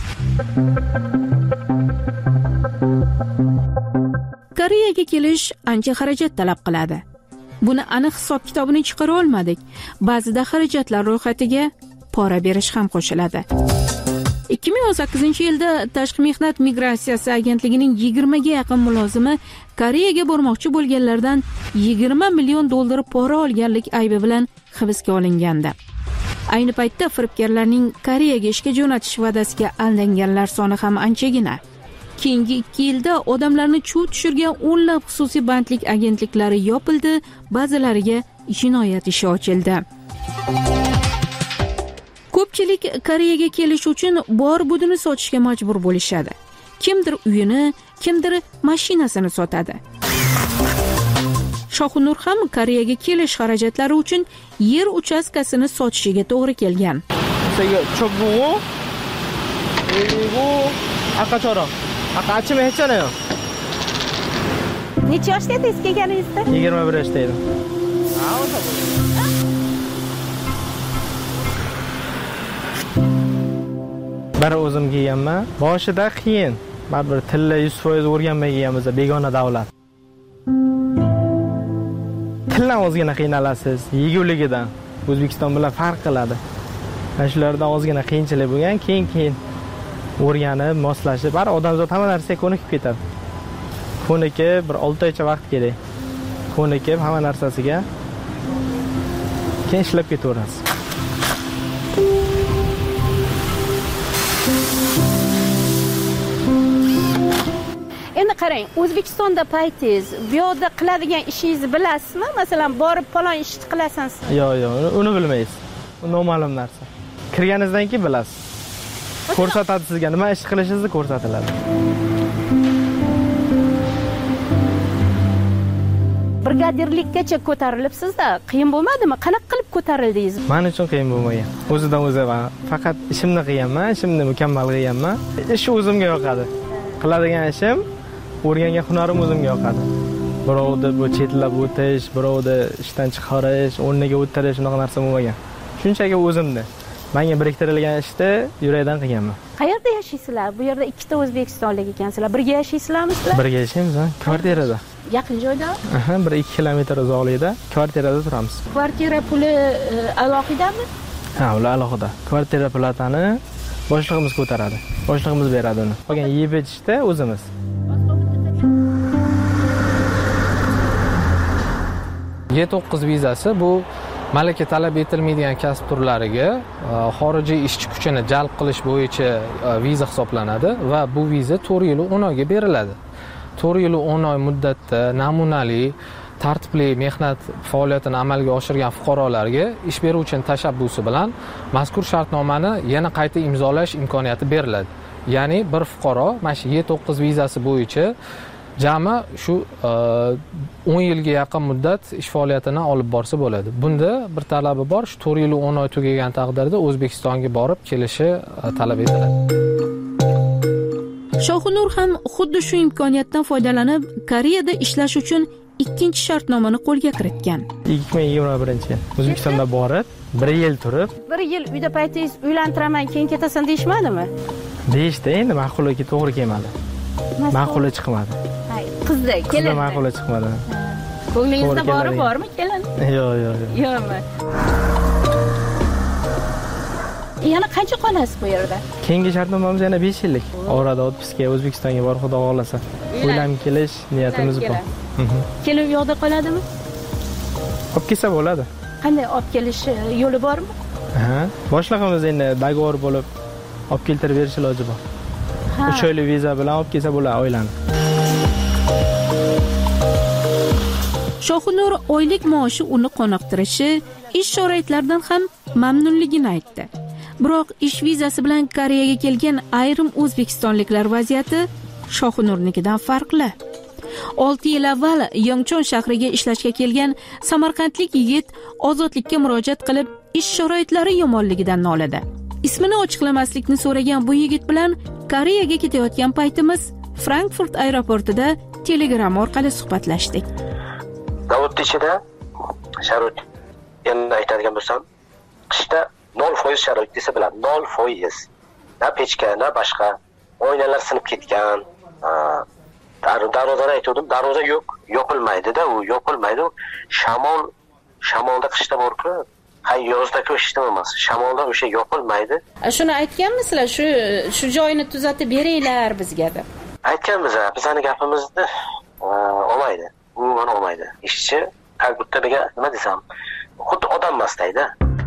[SPEAKER 12] Koreyaga kelish ancha xarajat talab qiladi. Buni aniq hisob-kitobini chiqara olmadik. Ba'zida xarajatlar ro'yxatiga pora berish ham qo'shiladi. 2018-yilda Tashqi mehnat migratsiyasi agentligining 20 ga yaqin mulozimi Koreyaga bormoqchi bo'lganlardan 20 million dollar pora olganlik aybi bilan hibsga olingandi. Ayni paytda firibgarlarning Koreyaga ishga jo'natish va'dasiga aldanganlar soni ham anchagina. Keyingi 2 yilda odamlarni chuv tushirgan o'nlab xususiy bandlik agentliklari yopildi, ba'zilariga jinoyat ishi ochildi. Ko'pchilik Koreyaga kelish uchun bor budini sotishga majbur bo'lishadi. Kimdir uyini, kimdir mashinasini sotadi. Shoxinur ham Koreyaga kelish xarajatlari uchun yer uchastkasini sotishiga to'g'ri kelgan.
[SPEAKER 18] Cho'bug'u, bu aqachoroq. Aqachim hechana yo'q.
[SPEAKER 20] Necha yoshda edingiz kelganingizda?
[SPEAKER 18] 21 yoshda edim. Bari o'zim kelganman. Boshida qiyin. Baribir tilni 100% o'rganmay kelganmiz, begona davlat. Tildan ozgina qiynalasiz, yeguligidan. O'zbekiston bilan farq qiladi. Mana shulardan ozgina qiyinchilik bo'lgan, keyin o'rganib, moslashib, bari odamzod hamma narsaga ko'nikib ketadi. Ko'nikib, bir 6 oycha vaqt kerak. Ko'nikib hamma narsasiga keyin ishlab ketaverasiz.
[SPEAKER 20] Endi qarang, O'zbekistonda paytingiz, bu yerda qiladigan ishingizni bilasizmi? Masalan, borib falon ishni qilasan.
[SPEAKER 18] Yo'q, uni bilmaysiz. U noma'lum narsa. Kirganingizdan keyin bilasiz. Ko'rsatadi sizga nima ish qilishingizni ko'rsatiladi.
[SPEAKER 20] Brigadirlikkacha ko'tarilibsiz-da, qiyin bo'lmadimi? Qanaqa qilib ko'tarildingiz?
[SPEAKER 18] Men uchun qiyin bo'lmagan. O'zidan o'zi faqat ishimni qilganman, ishimni mukammal qilganman. Ish o'zimga yoqadi. Qiladigan ishim, o'rgangan hunarim o'zimga yoqadi. Birovda bu chetlab o'tish, birovda ishdan chiqarish, o'rniga o'tirish, unaqa narsa bo'lmagan. Shunchaki o'zimda. Menga biriktirilgan ishni yurakdan qilganman.
[SPEAKER 20] Qayerda yashaysizlar? Bu yerda ikkita o'zbekistonlik ekansizlar. Birga yashaysizlarmi sizlar?
[SPEAKER 18] Birga yashaymiz, kvartirada.
[SPEAKER 20] Yaqin joyda?
[SPEAKER 18] 1-2 kilometr uzoqlikda kvartirada turamiz.
[SPEAKER 20] Kvartira puli alohidami?
[SPEAKER 18] Ha, ular alohida. Kvartira platani boshlig'imiz ko'taradi. Boshlig'imiz beradi uni. Qolgan yeb ichishda o'zimiz.
[SPEAKER 2] Y9 vizasi bu malaka talab etilmaydigan kasb turlariga xorijiy ishchi kuchini jalb qilish bo'yicha viza hisoblanadi va bu viza 4 yil 10 oyga beriladi. 4 yil 10 oy muddatda namunali, tartibli mehnat faoliyatini amalga oshirgan fuqarolarga ish beruvchining tashabbusi bilan mazkur shartnomani yana qayta imzolash imkoniyati beriladi. Ya'ni bir fuqaro mana shu Y9 vizasi bo'yicha jami shu 10 yilga yaqin muddat ish faoliyatini olib borsa bo'ladi. Bunda bir talabi bor, shu 4 yil 10 oy tugagan taqdirda O'zbekistonga borib kelishi talab etiladi.
[SPEAKER 3] Shohunur ham xuddi shu imkoniyatdan foydalanib Koreyada ishlash uchun ikkinchi shartnomani qo'lga kiritgan.
[SPEAKER 18] 2021-yil O'zbekistonda borib, 1 yil turib,
[SPEAKER 20] 1 yil uyda paytingiz uylantiraman, keyin ketasan deyishmadimi?
[SPEAKER 18] Deyishdi, endi ma'qulligi to'g'ri kelmadi. Ma'quli chiqmadi.
[SPEAKER 20] Qizda kelin.
[SPEAKER 18] Qizda ma'quli chiqmadi.
[SPEAKER 20] Ko'nglingizda bormi kelin?
[SPEAKER 18] Yo'q.
[SPEAKER 20] Yo'qmi? Yana qancha qolasiz bu yerda?
[SPEAKER 18] Keyingi shartnomamiz yana 5 yillik. Orada otpuskga O'zbekistonga borib Xudo xolasa. Uylanib kelish niyatimiz bor.
[SPEAKER 20] Kelin u yoqda qoladimi?
[SPEAKER 18] Olib kelsa bo'ladi.
[SPEAKER 20] Qanday olib kelish yo'li bormi?
[SPEAKER 18] Ha, boshlig'imiz endi dogovor bo'lib olib keltirib berish iloji bor. 3 oylik viza bilan olib kelsa bo'ladi oilani.
[SPEAKER 3] Shohunur oylik maoshi uni qoniqtirishi, ish sharoitlaridan ham mamnunligini aytdi. Biroq ish vizasi bilan Koreyaga kelgan ayrim o'zbekistonliklar vaziyati Shohunurnikidan farqli. 6 yil avval Yongchon shahriga ishlashga kelgan samarqandlik yigit ozodlikka murojaat qilib, ish sharoitlari yomonligidan noladi. Ismini ochiqlamaslikni so'ragan bu yigit bilan Koreyaga ketayotgan paytimiz Frankfurt aeroportida Telegram orqali suhbatlashdik.
[SPEAKER 5] Zavod ichida sharoit endi aytadigan bo'lsam, qishda 0% sharoit desa bo'ladi, 0%. Na pechka, na boshqa. Oynalar sinib ketgan. Darvozani aytdim, darvoza yo'q, yopilmaydi-da, u yopilmaydi. Shamolda qishda bor-ku, yozda-ku ishda emas. Shamolda o'sha yopilmaydi.
[SPEAKER 20] Shuni aytganmisizlar, shu joyini tuzatib beringlar bizga deb.
[SPEAKER 5] Aytganmiz, bizning gapimizni olmaydi. Umuman olmaydi. Ishchi как будто nima desam, xuddi odam emasdaydi.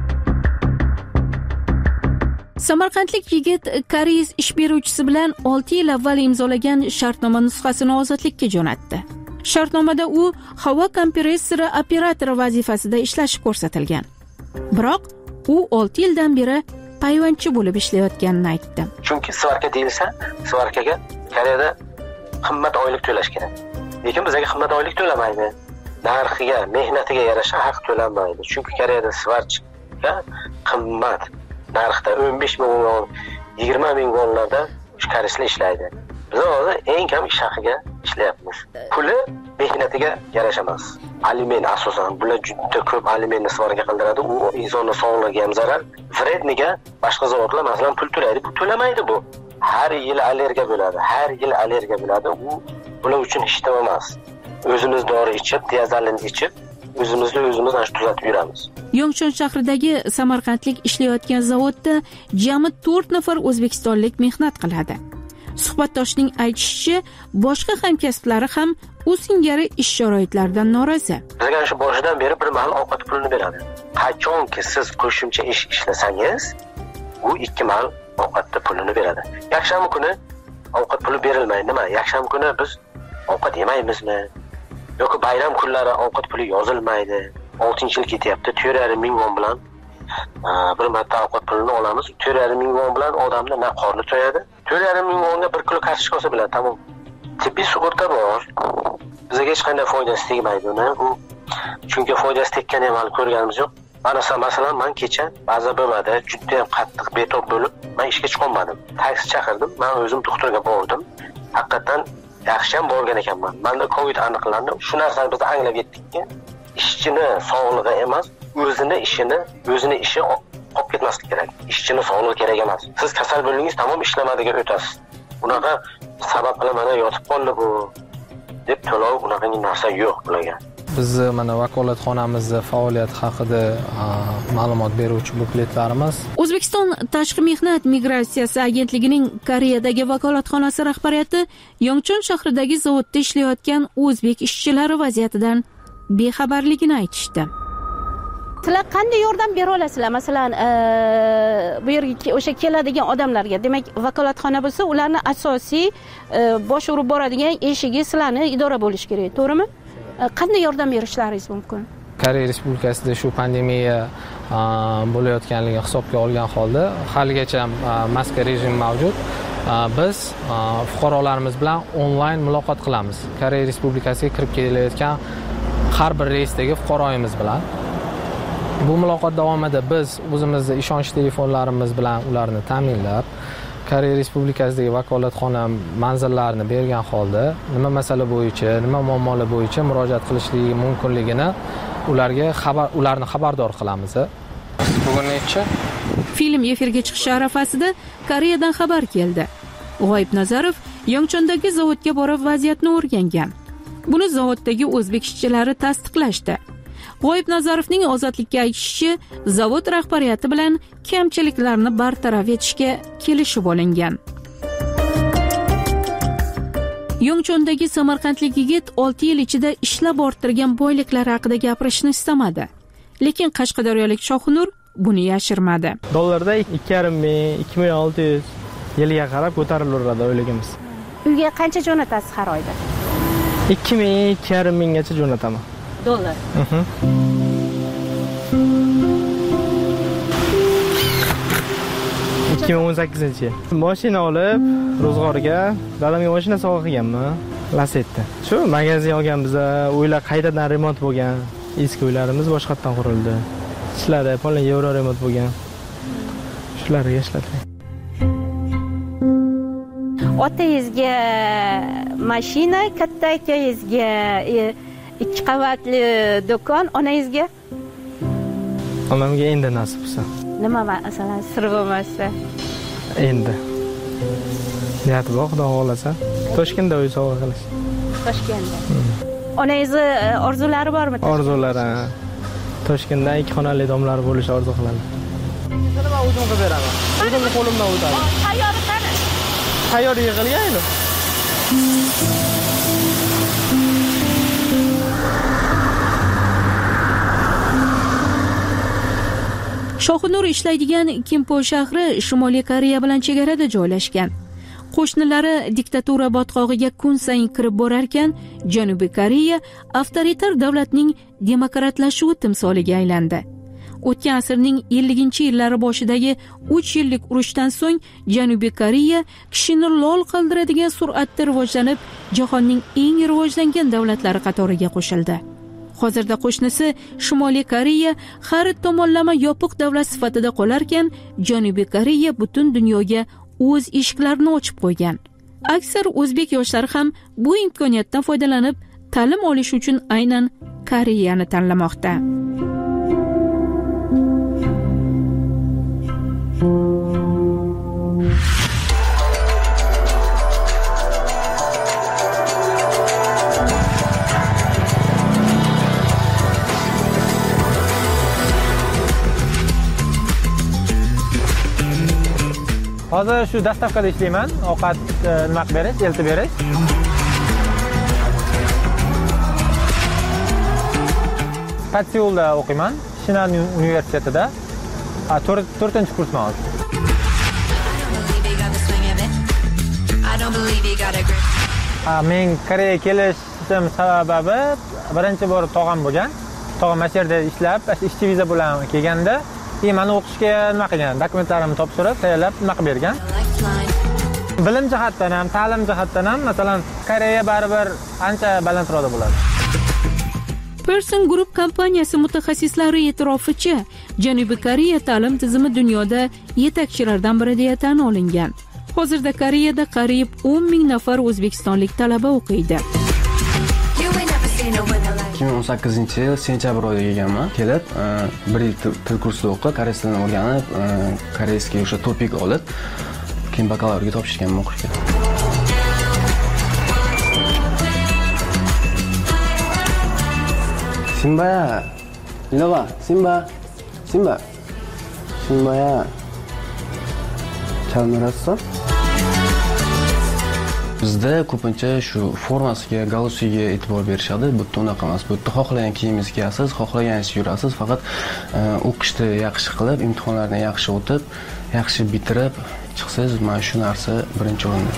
[SPEAKER 3] Samarqandlik yigit koreys ish beruvchisi bilan 6 yil avval imzolagan shartnoma nusxasini ozodlikka jo'natdi. Shartnomada u havo kompressori operatori vazifasida ishlashi ko'rsatilgan. Biroq u 6 yildan beri payvandchi bo'lib ishlayotganini aytdi.
[SPEAKER 5] Chunki svarka deyilsa, svarkaga Koreyada qimmat oylik to'lash kerak. Lekin bizga qimmat oylik to'lamaydi. Narxiga, mehnatiga yarasha haq to'lanmaydi. Chunki Koreyada svarchga qimmat narxda 15 ming won, 20 ming wonlarda koreyslar ishlaydi. Biz hozir eng kam ish haqiga ishlayapmiz. Puli mehnatiga yarasha emas. Aliment asosan bular juda ko'p alimentni svarga qildiradi. U insonning sog'lig'iga ham zarar. Vredniga boshqa zavodlar masalan pul to'laydi. Bu to'lamaydi bu. Har yil allergiya bo'ladi. U bular uchun hech nima emas. O'zimiz dori ichib, diazalin ichib, o'zimiz tuzatib yuramiz.
[SPEAKER 3] Yongchon shahridagi samarqandlik ishlayotgan zavodda jami 4 nafar o'zbekistonlik mehnat qiladi. Suhbatdoshning aytishicha, boshqa hamkasblari ham u singari ish sharoitlaridan norozi.
[SPEAKER 5] Bizga shu boshidan beri bir mahal ovqat pulini beradi. Qachonki siz qo'shimcha ish ishlasangiz, u 2 mahal ovqatda pulini beradi. Yakshanba kuni ovqat puli berilmaydi. Nima? Yakshanba kuni biz ovqat yemaymizmi? Yoki bayram kunlari ovqat puli yozilmaydi. 6-yil ketyapti. 4,5 ming won bilan bir marta ovqat pulini olamiz. 4,5 ming won bilan odamni na qorni to'yadi. 4,5 ming wonga 1 kilo kartoshka olsa bo'ladi, tamom. Tibbiy sug'urta bor. Bizga hech qanday foydasi tegmaydi uni. U chunki foydasi tekkani ham hali ko'rganimiz yo'q. Masalan, men kecha ba'zi bo'lmadi, juda ham qattiq betob bo'lib, men ishga chiqolmadim. Taksi chaqirdim, men o'zim doktorga bordim. Haqiqatan yaxshi ham borgan ekanman. Menda COVID aniqlandi. Shu narsani biz anglab yetdikki, ishchini sog'lig'i emas, o'zini ishi olib ketmaslik kerak. Ishchini sog'lig'i kerak emas. Siz kasal bo'ldingiz, tamom ishlamadiga o'tasiz. Bunaqa sabab bilan mana yotib qoldi bu. deb to'lov unaqangi narsa yo'q bularga.
[SPEAKER 2] Bizni mana vakolatxonamizning faoliyati haqida ma'lumot beruvchi bukletlarimiz.
[SPEAKER 3] O'zbekiston Tashqi mehnat migratsiyasi agentligining Koreyadagi vakolatxonasi rahbariyati Yongchon shahridagi zavodda ishlayotgan o'zbek ishchilari vaziyatidan bexabarligini aytishdi.
[SPEAKER 20] Sizlar qanday yordam bera olasizlar? Masalan, bu yerga o'sha keladigan odamlarga, demak, vakolatxona bo'lsa, ularni asosiy bosh urib boradigan eshigi sizlarni idora bo'lish kerak, to'g'rimi? Qanday yordam berishlaringiz mumkin?
[SPEAKER 2] Koreya Respublikasida shu pandemiya bo'layotganligini hisobga olgan holda haligacha maska rejimi mavjud. Biz fuqarolarimiz bilan onlayn muloqot qilamiz. Koreya Respublikasiga kirib kelayotgan har bir reysdagi fuqaroyimiz bilan. Bu muloqot davomida biz o'zimizning ishonch telefonlarimiz bilan ularni ta'minlab, Koreya Respublikasidagi vakolatxona manzillarini bergan holda nima masala bo'yicha, nima muammolar bo'yicha murojaat qilishligi mumkinligini ularni xabardor qilamiz. Bugun necha?
[SPEAKER 3] Film efirga chiqishi arafasida Koreyadan xabar keldi. G'oyib Nazarov Yongchondagi zavodga borib vaziyatni o'rgangan. Buni zavoddagi o'zbek ishchilari tasdiqlashdi. G'oyib Nazarovning ozodlikka aytishicha, zavod rahbariyati bilan kamchiliklarni bartaraf etishga kelishib olingan. Yongchondagi samarqandlik yigit 6 yil ichida ishlab orttirgan boyliklari haqida gapirishni istamadi. Lekin qashqadaryolik Shoxnur buni yashirmadi.
[SPEAKER 18] Dollarda 2,5 ming, 2600 yilga qarab ko'tarilaveradi o'yligimiz.
[SPEAKER 20] Uyga qancha jo'natasiz har oyda?
[SPEAKER 18] 2 ming, 2,5 minggacha jo'nataman.
[SPEAKER 20] Dollar.
[SPEAKER 18] 2018-yil. Mashina olib, ro'zg'orga dadamga mashina sovg'a qilganman. Lasetti. Shu magazin olganmiz, uylar qaytadan remont bo'lgan. Eski uylarimiz boshqatdan qurildi. Ishlari polni yevro remont bo'lgan. Shularga ishladik.
[SPEAKER 20] Otangizga mashina, katta akangizga 2 qavatli do'kon, onangizga?
[SPEAKER 18] Onamga endi nasib bo'lsa.
[SPEAKER 20] Nima masalan sir bo'lmasa?
[SPEAKER 18] Endi. Niyati bor, xudo xolasa. Toshkentda uy sovg'a qilish.
[SPEAKER 20] Toshkentda. Onangizni orzulari bormi?
[SPEAKER 18] Orzulari. Toshkentda 2 xonali domlar bo'lish orzu qiladi. Shuni men o'zim qilib beraman. O'zimni qo'limdan o'tadi.
[SPEAKER 20] Tayyor qani?
[SPEAKER 18] Tayyor yig'ilgan edi.
[SPEAKER 3] Shoxnur ishlaydigan Kimpo shahri Shimoliy Koreya bilan chegarada joylashgan. Qo'shnilari diktatura botqog'iga kun sayin kirib borarkan, Janubiy Koreya avtoritar davlatning demokratlashuvi timsoliga aylandi. O'tgan asrning 50-yillari boshidagi 3 yillik urushdan so'ng Janubiy Koreya kishini lol qoldiradigan sur'atda rivojlanib, jahonning eng rivojlangan davlatlari qatoriga qo'shildi. Hozirda qo'shnisi Shimoliy Koreya har tomonlama yopiq davlat sifatida qolarkan, Janubiy Koreya butun dunyoga o'z eshiklarini ochib qo'ygan. Aksar o'zbek yoshlari ham bu imkoniyatdan foydalanib, ta'lim olish uchun aynan Koreyani tanlamoqda.
[SPEAKER 18] Hozir shu dastavkada ishlayman. Ovqat nima qilib berish, eltib berish. Patsyulda o'qiyman. Shinan universitetida. 4-kursman hozir. Men Koreyaga kelishim sababi birinchi bor tog'am bo'lgan. Tog'am mana yerda ishlab, ishchi viza bilan kelganda meni o'qishga nima qilgan, dokumentlarimni topshirib, tayyorlab nima qilib bergan. Bilim jihatdan ham, ta'lim jihatdan ham, masalan, Koreya baribir ancha balandroqda bo'ladi.
[SPEAKER 3] Person Group kompaniyasi mutaxassislari e'tiroficha, Janubiy Koreya ta'lim tizimi dunyoda yetakchilardan biri deya tan olingan. Hozirda Koreyada qariyb 10 ming nafar o'zbekistonlik talaba o'qiydi.
[SPEAKER 19] 2018-yil sentyabr oyida kelganman. Kelib, bir yil til kursida o'qib, koreys tilini o'rganib, koreyskiy o'sha topik olib, keyin bakalavriatga topshirganman o'qishga. Simbaya. Ilova, Simba. Simbaya. Chalmirassan. Bizda ko'pincha shu formasiga, galstugiga e'tibor berishadi. Bu yerda unaqa emas. Bu yerda xohlagan kiyimingizni kiyasiz, xohlaganingizcha yurasiz, faqat o'qishni yaxshi qilib, imtihonlarni yaxshi o'tib, yaxshi bitirib chiqsangiz, mana shu narsa birinchi o'rinda.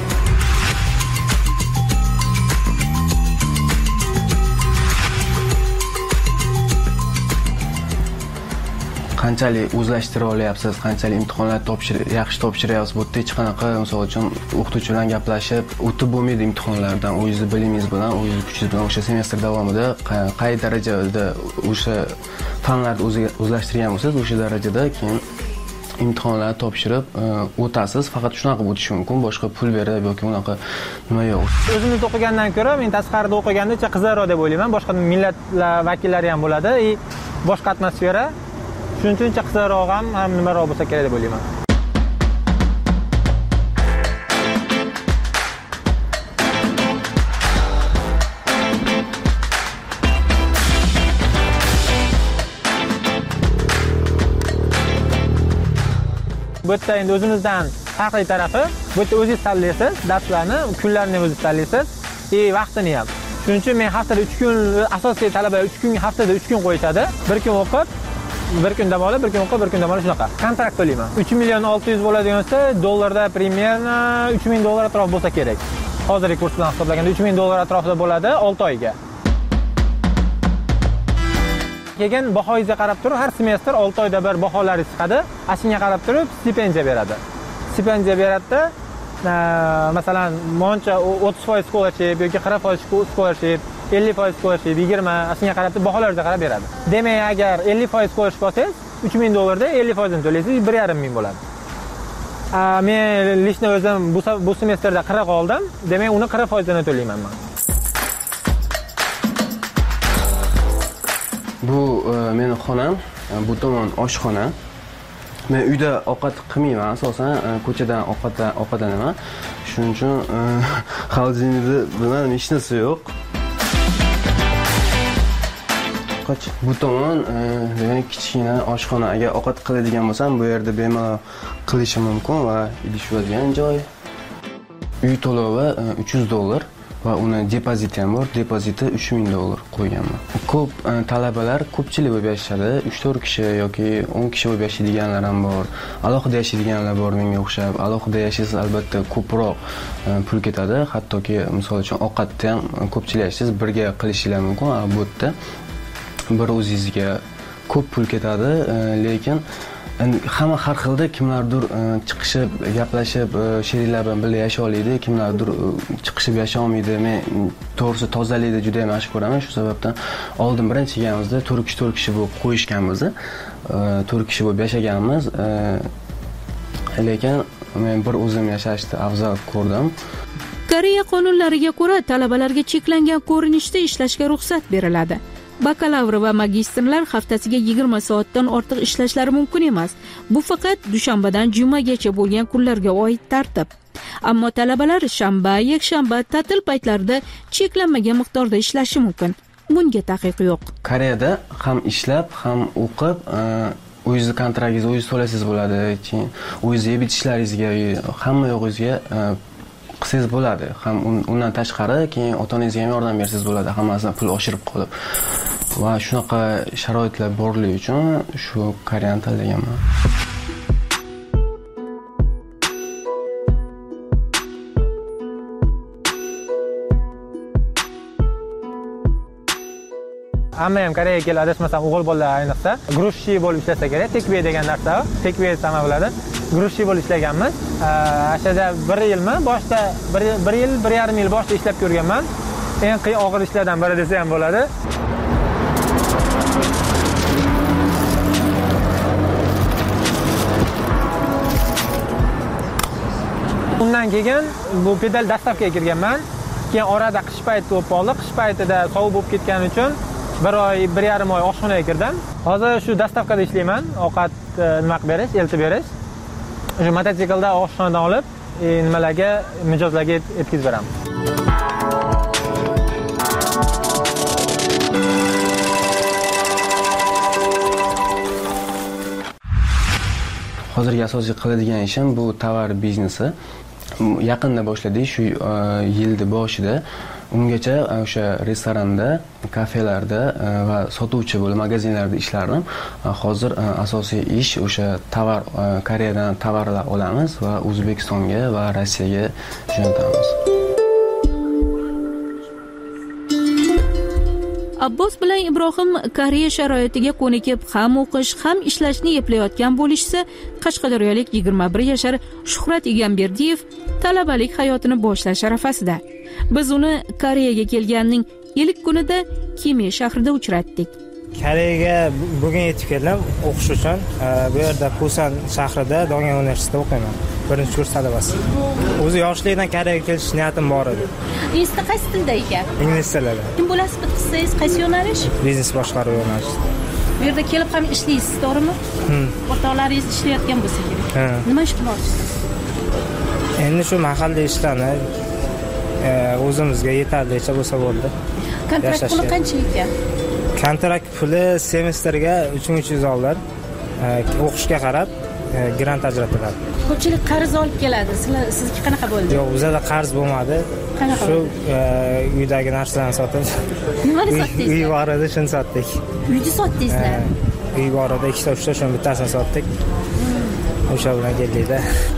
[SPEAKER 19] Qanchalik o'zlashtira olyapsiz, qanchalik imtihonlar yaxshi topshiryapsiz, bu yerda hech qanaqa, misol uchun, o'qituvchi bilan gaplashib, o'tib bo'lmaydi imtihonlardan, o'zingiz bilimingiz bilan, o'zingiz kuchingiz bilan o'sha semestr davomida qay darajada o'sha fanlarni o'zlashtirgan bo'lsangiz, o'sha darajada keyin imtihonlarni topshirib o'tasiz. Faqat shunaqa o'tishi mumkin, boshqa pul berib yoki unaqa nima yo'q.
[SPEAKER 18] O'zimizda o'qigandan ko'ra, men tashqarida o'qiganda juda qizarroq deb o'ylayman. Boshqa millatlar vakillari ham bo'ladi, boshqa atmosfera. Shuning uchun qizarroq ham nimaroq bo'lsa kerak deb o'ylayman. Bu yerda endi o'zimizdan farqli tarafi, bu yerda o'zingiz tanlaysiz, darslarni, kunlarni o'zingiz tanlaysiz, vaqtini ham. Shuning uchun men haftada 3 kun, asosiy talabalar 3 kun, haftada 3 kun qo'yishadi. Bir kun o'qib, bir kun dam olib, bir kun o'qib, bir kun dam olib shunaqa. Kontrakt to'layman. 3 million 600 bo'ladigan bo'lsa, dollarda примерно 3000 dollar atrof bo'lsa kerak. Hozirgi kurs bilan hisoblaganda 3000 dollar atrofida bo'ladi 6 oyga. Keyin bahoyingizga qarab turib, har semestr 6 oyda bir baholari chiqadi. Ashunga qarab turib stipendiya beradi. Stipendiya beradi. Masalan, moncha 30% scholarship yoki 40% scholarship, 50% scholarship, 20, ashunga qarab baholarga qarab beradi. Demak, agar 50% scholarship olsangiz, 3000 dollarda 50% ni to'laysiz, 1,5 ming bo'ladi. Men lishni o'zim bu semestrda 40 oldim. Demak, uni 40% ni to'layman men.
[SPEAKER 19] Bu meni xonam, bu tomon oshxona. Men uyda ovqat qilmayman, asosan ko'chadan ovqatlanaman. Shuning uchun xolodilnikda bilan hech narsa yo'q. Bu tomon demak kichkina oshxona. Agar ovqat qiladigan bo'lsam, bu yerda bemalol qilishim mumkin va idish yuvadigan joy. Uy to'lovi 300 dollar. Va uni depoziti ham bor. Depoziti 3000 dollar qo'yganman. Ko'p talabalar ko'pchilik bo'lib yashashadi. 3-4 kishi yoki 10 kishi bo'lib yashaydiganlar ham bor. Alohida yashaydiganlar bor menga o'xshab. Alohida yashaysiz, albatta ko'proq pul ketadi. Hattoki misol uchun ovqatda ham ko'pchilik yashaysiz, birga qilishingiz mumkin. Bu yerda bir o'zingizga ko'p pul ketadi, lekin hamma har xilda, kimlardir chiqishib, gaplashib, sheriklar bilan birga yashay oladi, kimlardir chiqishib yashay olmaydi. Men to'g'risi tozalikni juda ham yaxshi ko'raman. Shu sababdan oldin birinchi kelganimizda 4 kishi bo'lib qo'yishganmiz. 4 kishi bo'lib yashaganmiz. Lekin men bir o'zim yashashni afzal ko'rdim.
[SPEAKER 3] Koreya qonunlariga ko'ra, talabalarga cheklangan ko'rinishda ishlashga ruxsat beriladi. Bakalavr va magistrlar haftasiga 20 soatdan ortiq ishlashlari mumkin emas. Bu faqat dushanbadan jumagacha bo'lgan kunlarga oid tartib. Ammo talabalar shanba, yakshanba, ta'til paytlarida cheklanmagan miqdorda ishlashi mumkin. Bunga taqiq yo'q.
[SPEAKER 19] Koreyada ham ishlab, ham o'qib, o'zingiz kontraktingizni o'zingiz to'lasangiz bo'ladi. Keyin o'zingiz yeb ichishlaringizga, hamma yo'g'ingizga qilsangiz bo'ladi. Ham undan tashqari keyin ota-onangizga ham yordam bersangiz bo'ladi, hammasidan pul oshirib qolib. Va shunaqa sharoitlar borligi uchun shu Koreyani tanlaganman.
[SPEAKER 18] Hamma ham Koreyaga keladi, adashmasam o'g'il bolalar ayniqsa, grushchi bo'lib ishlasa kerak. Tekve degan narsa, tekve sama bo'ladi. Grushchi bo'lib ishlaganmiz. Ashada 1 yilmi? Boshda 1 yil, 1,5 yil boshda ishlab ko'rganman. Eng qiyin og'ir ishlardan biri desa ham bo'ladi. Undan keyin bu pedal dastavkaga kirganman. Keyin orada qish payti bo'lib qoldi. Qish paytida sovuq bo'lib ketgani uchun 1 oy, 1,5 oy oshxonaga kirdim. Hozir shu dastavkada ishlayman. Ovqat nima qilib berish, eltib berish. Shu mototsiklda oshxonadan olib, nimalarga, mijozlarga yetkazib beraman.
[SPEAKER 19] hozirgi asosiy qiladigan ishim bu tovar biznesi. Yaqinda boshladik, shu yilning boshida. Ungacha o'sha restoranda, kafelarda va sotuvchi bo'lib magazinlarda ishlardim. Hozir asosiy ish o'sha tovar, Koreyadan tovarlar olamiz va O'zbekistonga va Rossiyaga jo'natamiz.
[SPEAKER 3] Abbos bilan Ibrohim Koreya sharoitiga ko'nikib, ham o'qish, ham ishlashni eplayotgan bo'lishsa, Qashqadaryolik 21 yashar Shuhrat Egamberdiyev talabalik hayotini boshlash arafasida. Biz uni Koreyaga kelganning ilk kunida Kime shahrida uchratdik.
[SPEAKER 18] Koreyaga bugun yetib keldim o'qish uchun. Bu yerda Pusan shahrida Dongyang universitetida o'qiyman. Birinchi kurs talabasi. O'zi yoshlikdan Koreyaga kelish niyatim bor edi.
[SPEAKER 3] Insta qaysi tilda ekan?
[SPEAKER 18] Ingliz tilida.
[SPEAKER 3] Kim bo'lasiz bitqisangiz qaysi yo'nalish?
[SPEAKER 18] Biznes boshqaruv yo'nalishi.
[SPEAKER 3] Bu yerda kelib ham ishlaysiz, to'g'rimi? O'rtoqlaringiz ishlayotgan bo'lsa kerak. Nima ish qilyapsiz?
[SPEAKER 18] Endi shu mahalliy ishlarni o'zimizga yetarlicha bo'lsa bo'ldi.
[SPEAKER 3] Kontrakt puli qancha ekan?
[SPEAKER 18] Kontrakt puli semestrga $300. O'qishga qarab grant ajratiladi.
[SPEAKER 3] Ko'pchilik qarz olib keladi. Sizga qanaqa bo'ldi?
[SPEAKER 18] Yo'q, bizda qarz bo'lmadi. Shu uydagi narsalarni sotib.
[SPEAKER 3] Nimani sotdingiz?
[SPEAKER 18] Uy bor edi, shuni sotdik.
[SPEAKER 3] Uyni sotdingizlar?
[SPEAKER 18] Uy bor edi, 2 ta 3 ta, shuni bittasini sotdik. O'sha bilan keldikda.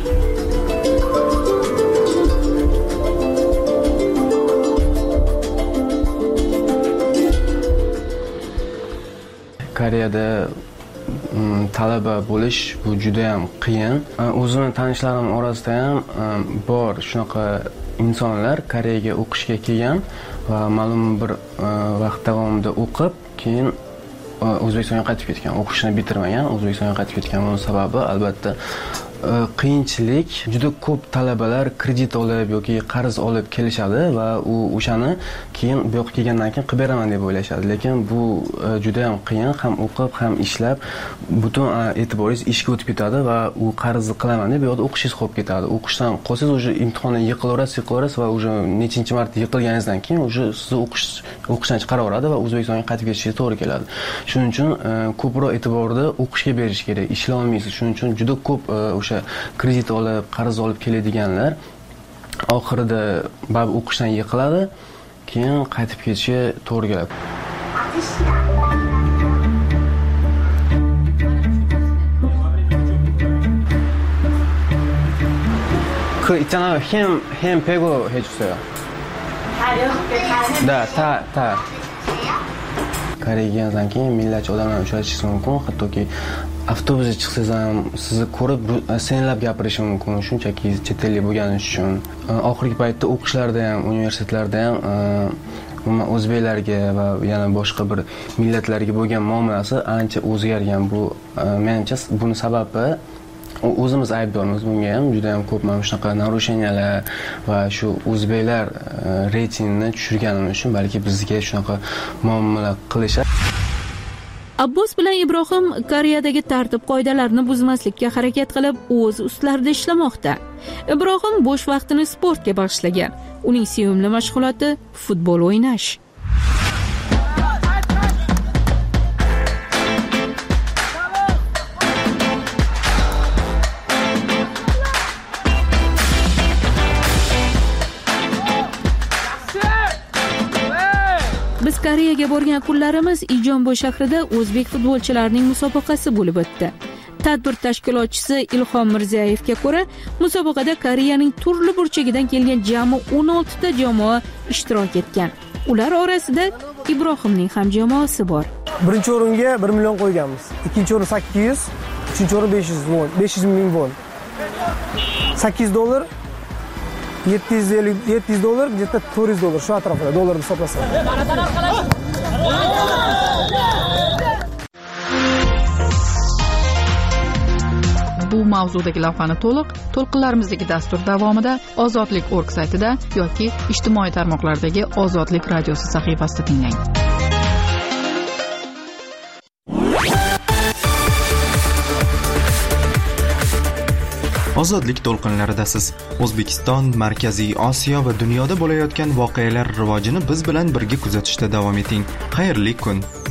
[SPEAKER 19] Koreyada talaba bo'lish bu juda ham qiyin. O'zimning tanishlarim orasida ham bor shunaqa insonlar Koreyaga o'qishga kelgan va ma'lum bir vaqt davomida o'qib, keyin O'zbekistonga qaytib ketgan. O'qishni bitirmagan, O'zbekistonga qaytib ketgan. Buning sababi albatta qiyinchilik. Juda ko'p talabalar kredit olib yoki qarz olib kelishadi va u o'shani keyin bu yoqqa kelgandan keyin qilib beraman deb o'ylashadi. Lekin bu juda ham qiyin, ham o'qib, ham ishlab butun e'tiboringiz ishga o'tib ketadi va u qarzni qilaman deb bu yoqda o'qishingiz qolib ketadi. O'qishdan qolsangiz o'sha imtihondan yiqilaverasiz va o'sha nechinchi marta yiqilganingizdan keyin o'sha sizni o'qishdan chiqarib yuboradi va O'zbekistonga qaytib ketishingiz to'g'ri keladi. Shuning uchun ko'proq e'tiborni o'qishga berish kerak. Ishlay olmaysiz. Shuning uchun juda ko'p o'sha kredit olib, qarz olib keladiganlar oxirida baribir o'qishdan yiqiladi, keyin qaytib ketishi to'g'ri keladi. 그 있잖아요. 햄 빼고 해주세요. Да, 다. Koreyaga kelgandan keyin millatchi odamlar uchrashingiz mumkin. Hattoki avtobusga chiqsangiz ham sizni ko'rib senlab gapirishi mumkin, shunchaki chet ellik bo'lganingiz uchun. Oxirgi paytda o'qishlarda ham, universitetlarda ham umuman o'zbeklarga va yana boshqa bir millatlarga bo'lgan muomalasi ancha o'zgargan. Bu menimcha buni sababi o'zimiz aybdormiz bunga ham. Juda ham ko'p mana shunaqa narushenyalar va shu o'zbeklar reytingini tushirganimiz uchun balki bizga shunaqa muomala qilishadi.
[SPEAKER 3] Abbos bilan Ibrohim Koreyadagi tartib qoidalarni buzmaslikka harakat qilib, o'z ustlarida ishlamoqda. Ibrohim bo'sh vaqtini sportga bag'ishlagan. Uning sevimli mashg'uloti futbol o'ynash. Biz Koreyaga borgan kunlarimiz Ijomboy shahrida o'zbek futbolchilarining musobaqasi bo'lib o'tdi. Tadbir tashkilotchisi Ilhom Mirzayevga ko'ra, musobaqada Koreyaning turli burchagidan kelgan jami 16 ta jamoa ishtirok etgan. Ular orasida Ibrohimning ham jamoasi bor.
[SPEAKER 6] Birinchi o'ringa 1 million qo'yganmiz. Ikkinchi o'rin 800, uchinchi o'rin 500 ming won. $8 $700 где-то $400 shu atrofida dollarni hisoblasa.
[SPEAKER 10] Bu mavzudagi lavhani to'lqinlarimizdagi dastur davomida ozodlik.org saytida yoki ijtimoiy tarmoqlardagi Ozodlik radiosi sahifasida tinglang.
[SPEAKER 1] Ozodlik to'lqinlaridasiz. O'zbekiston, Markaziy Osiyo va dunyoda bo'layotgan voqealar rivojini biz bilan birga kuzatishda davom eting. Xayrli kun.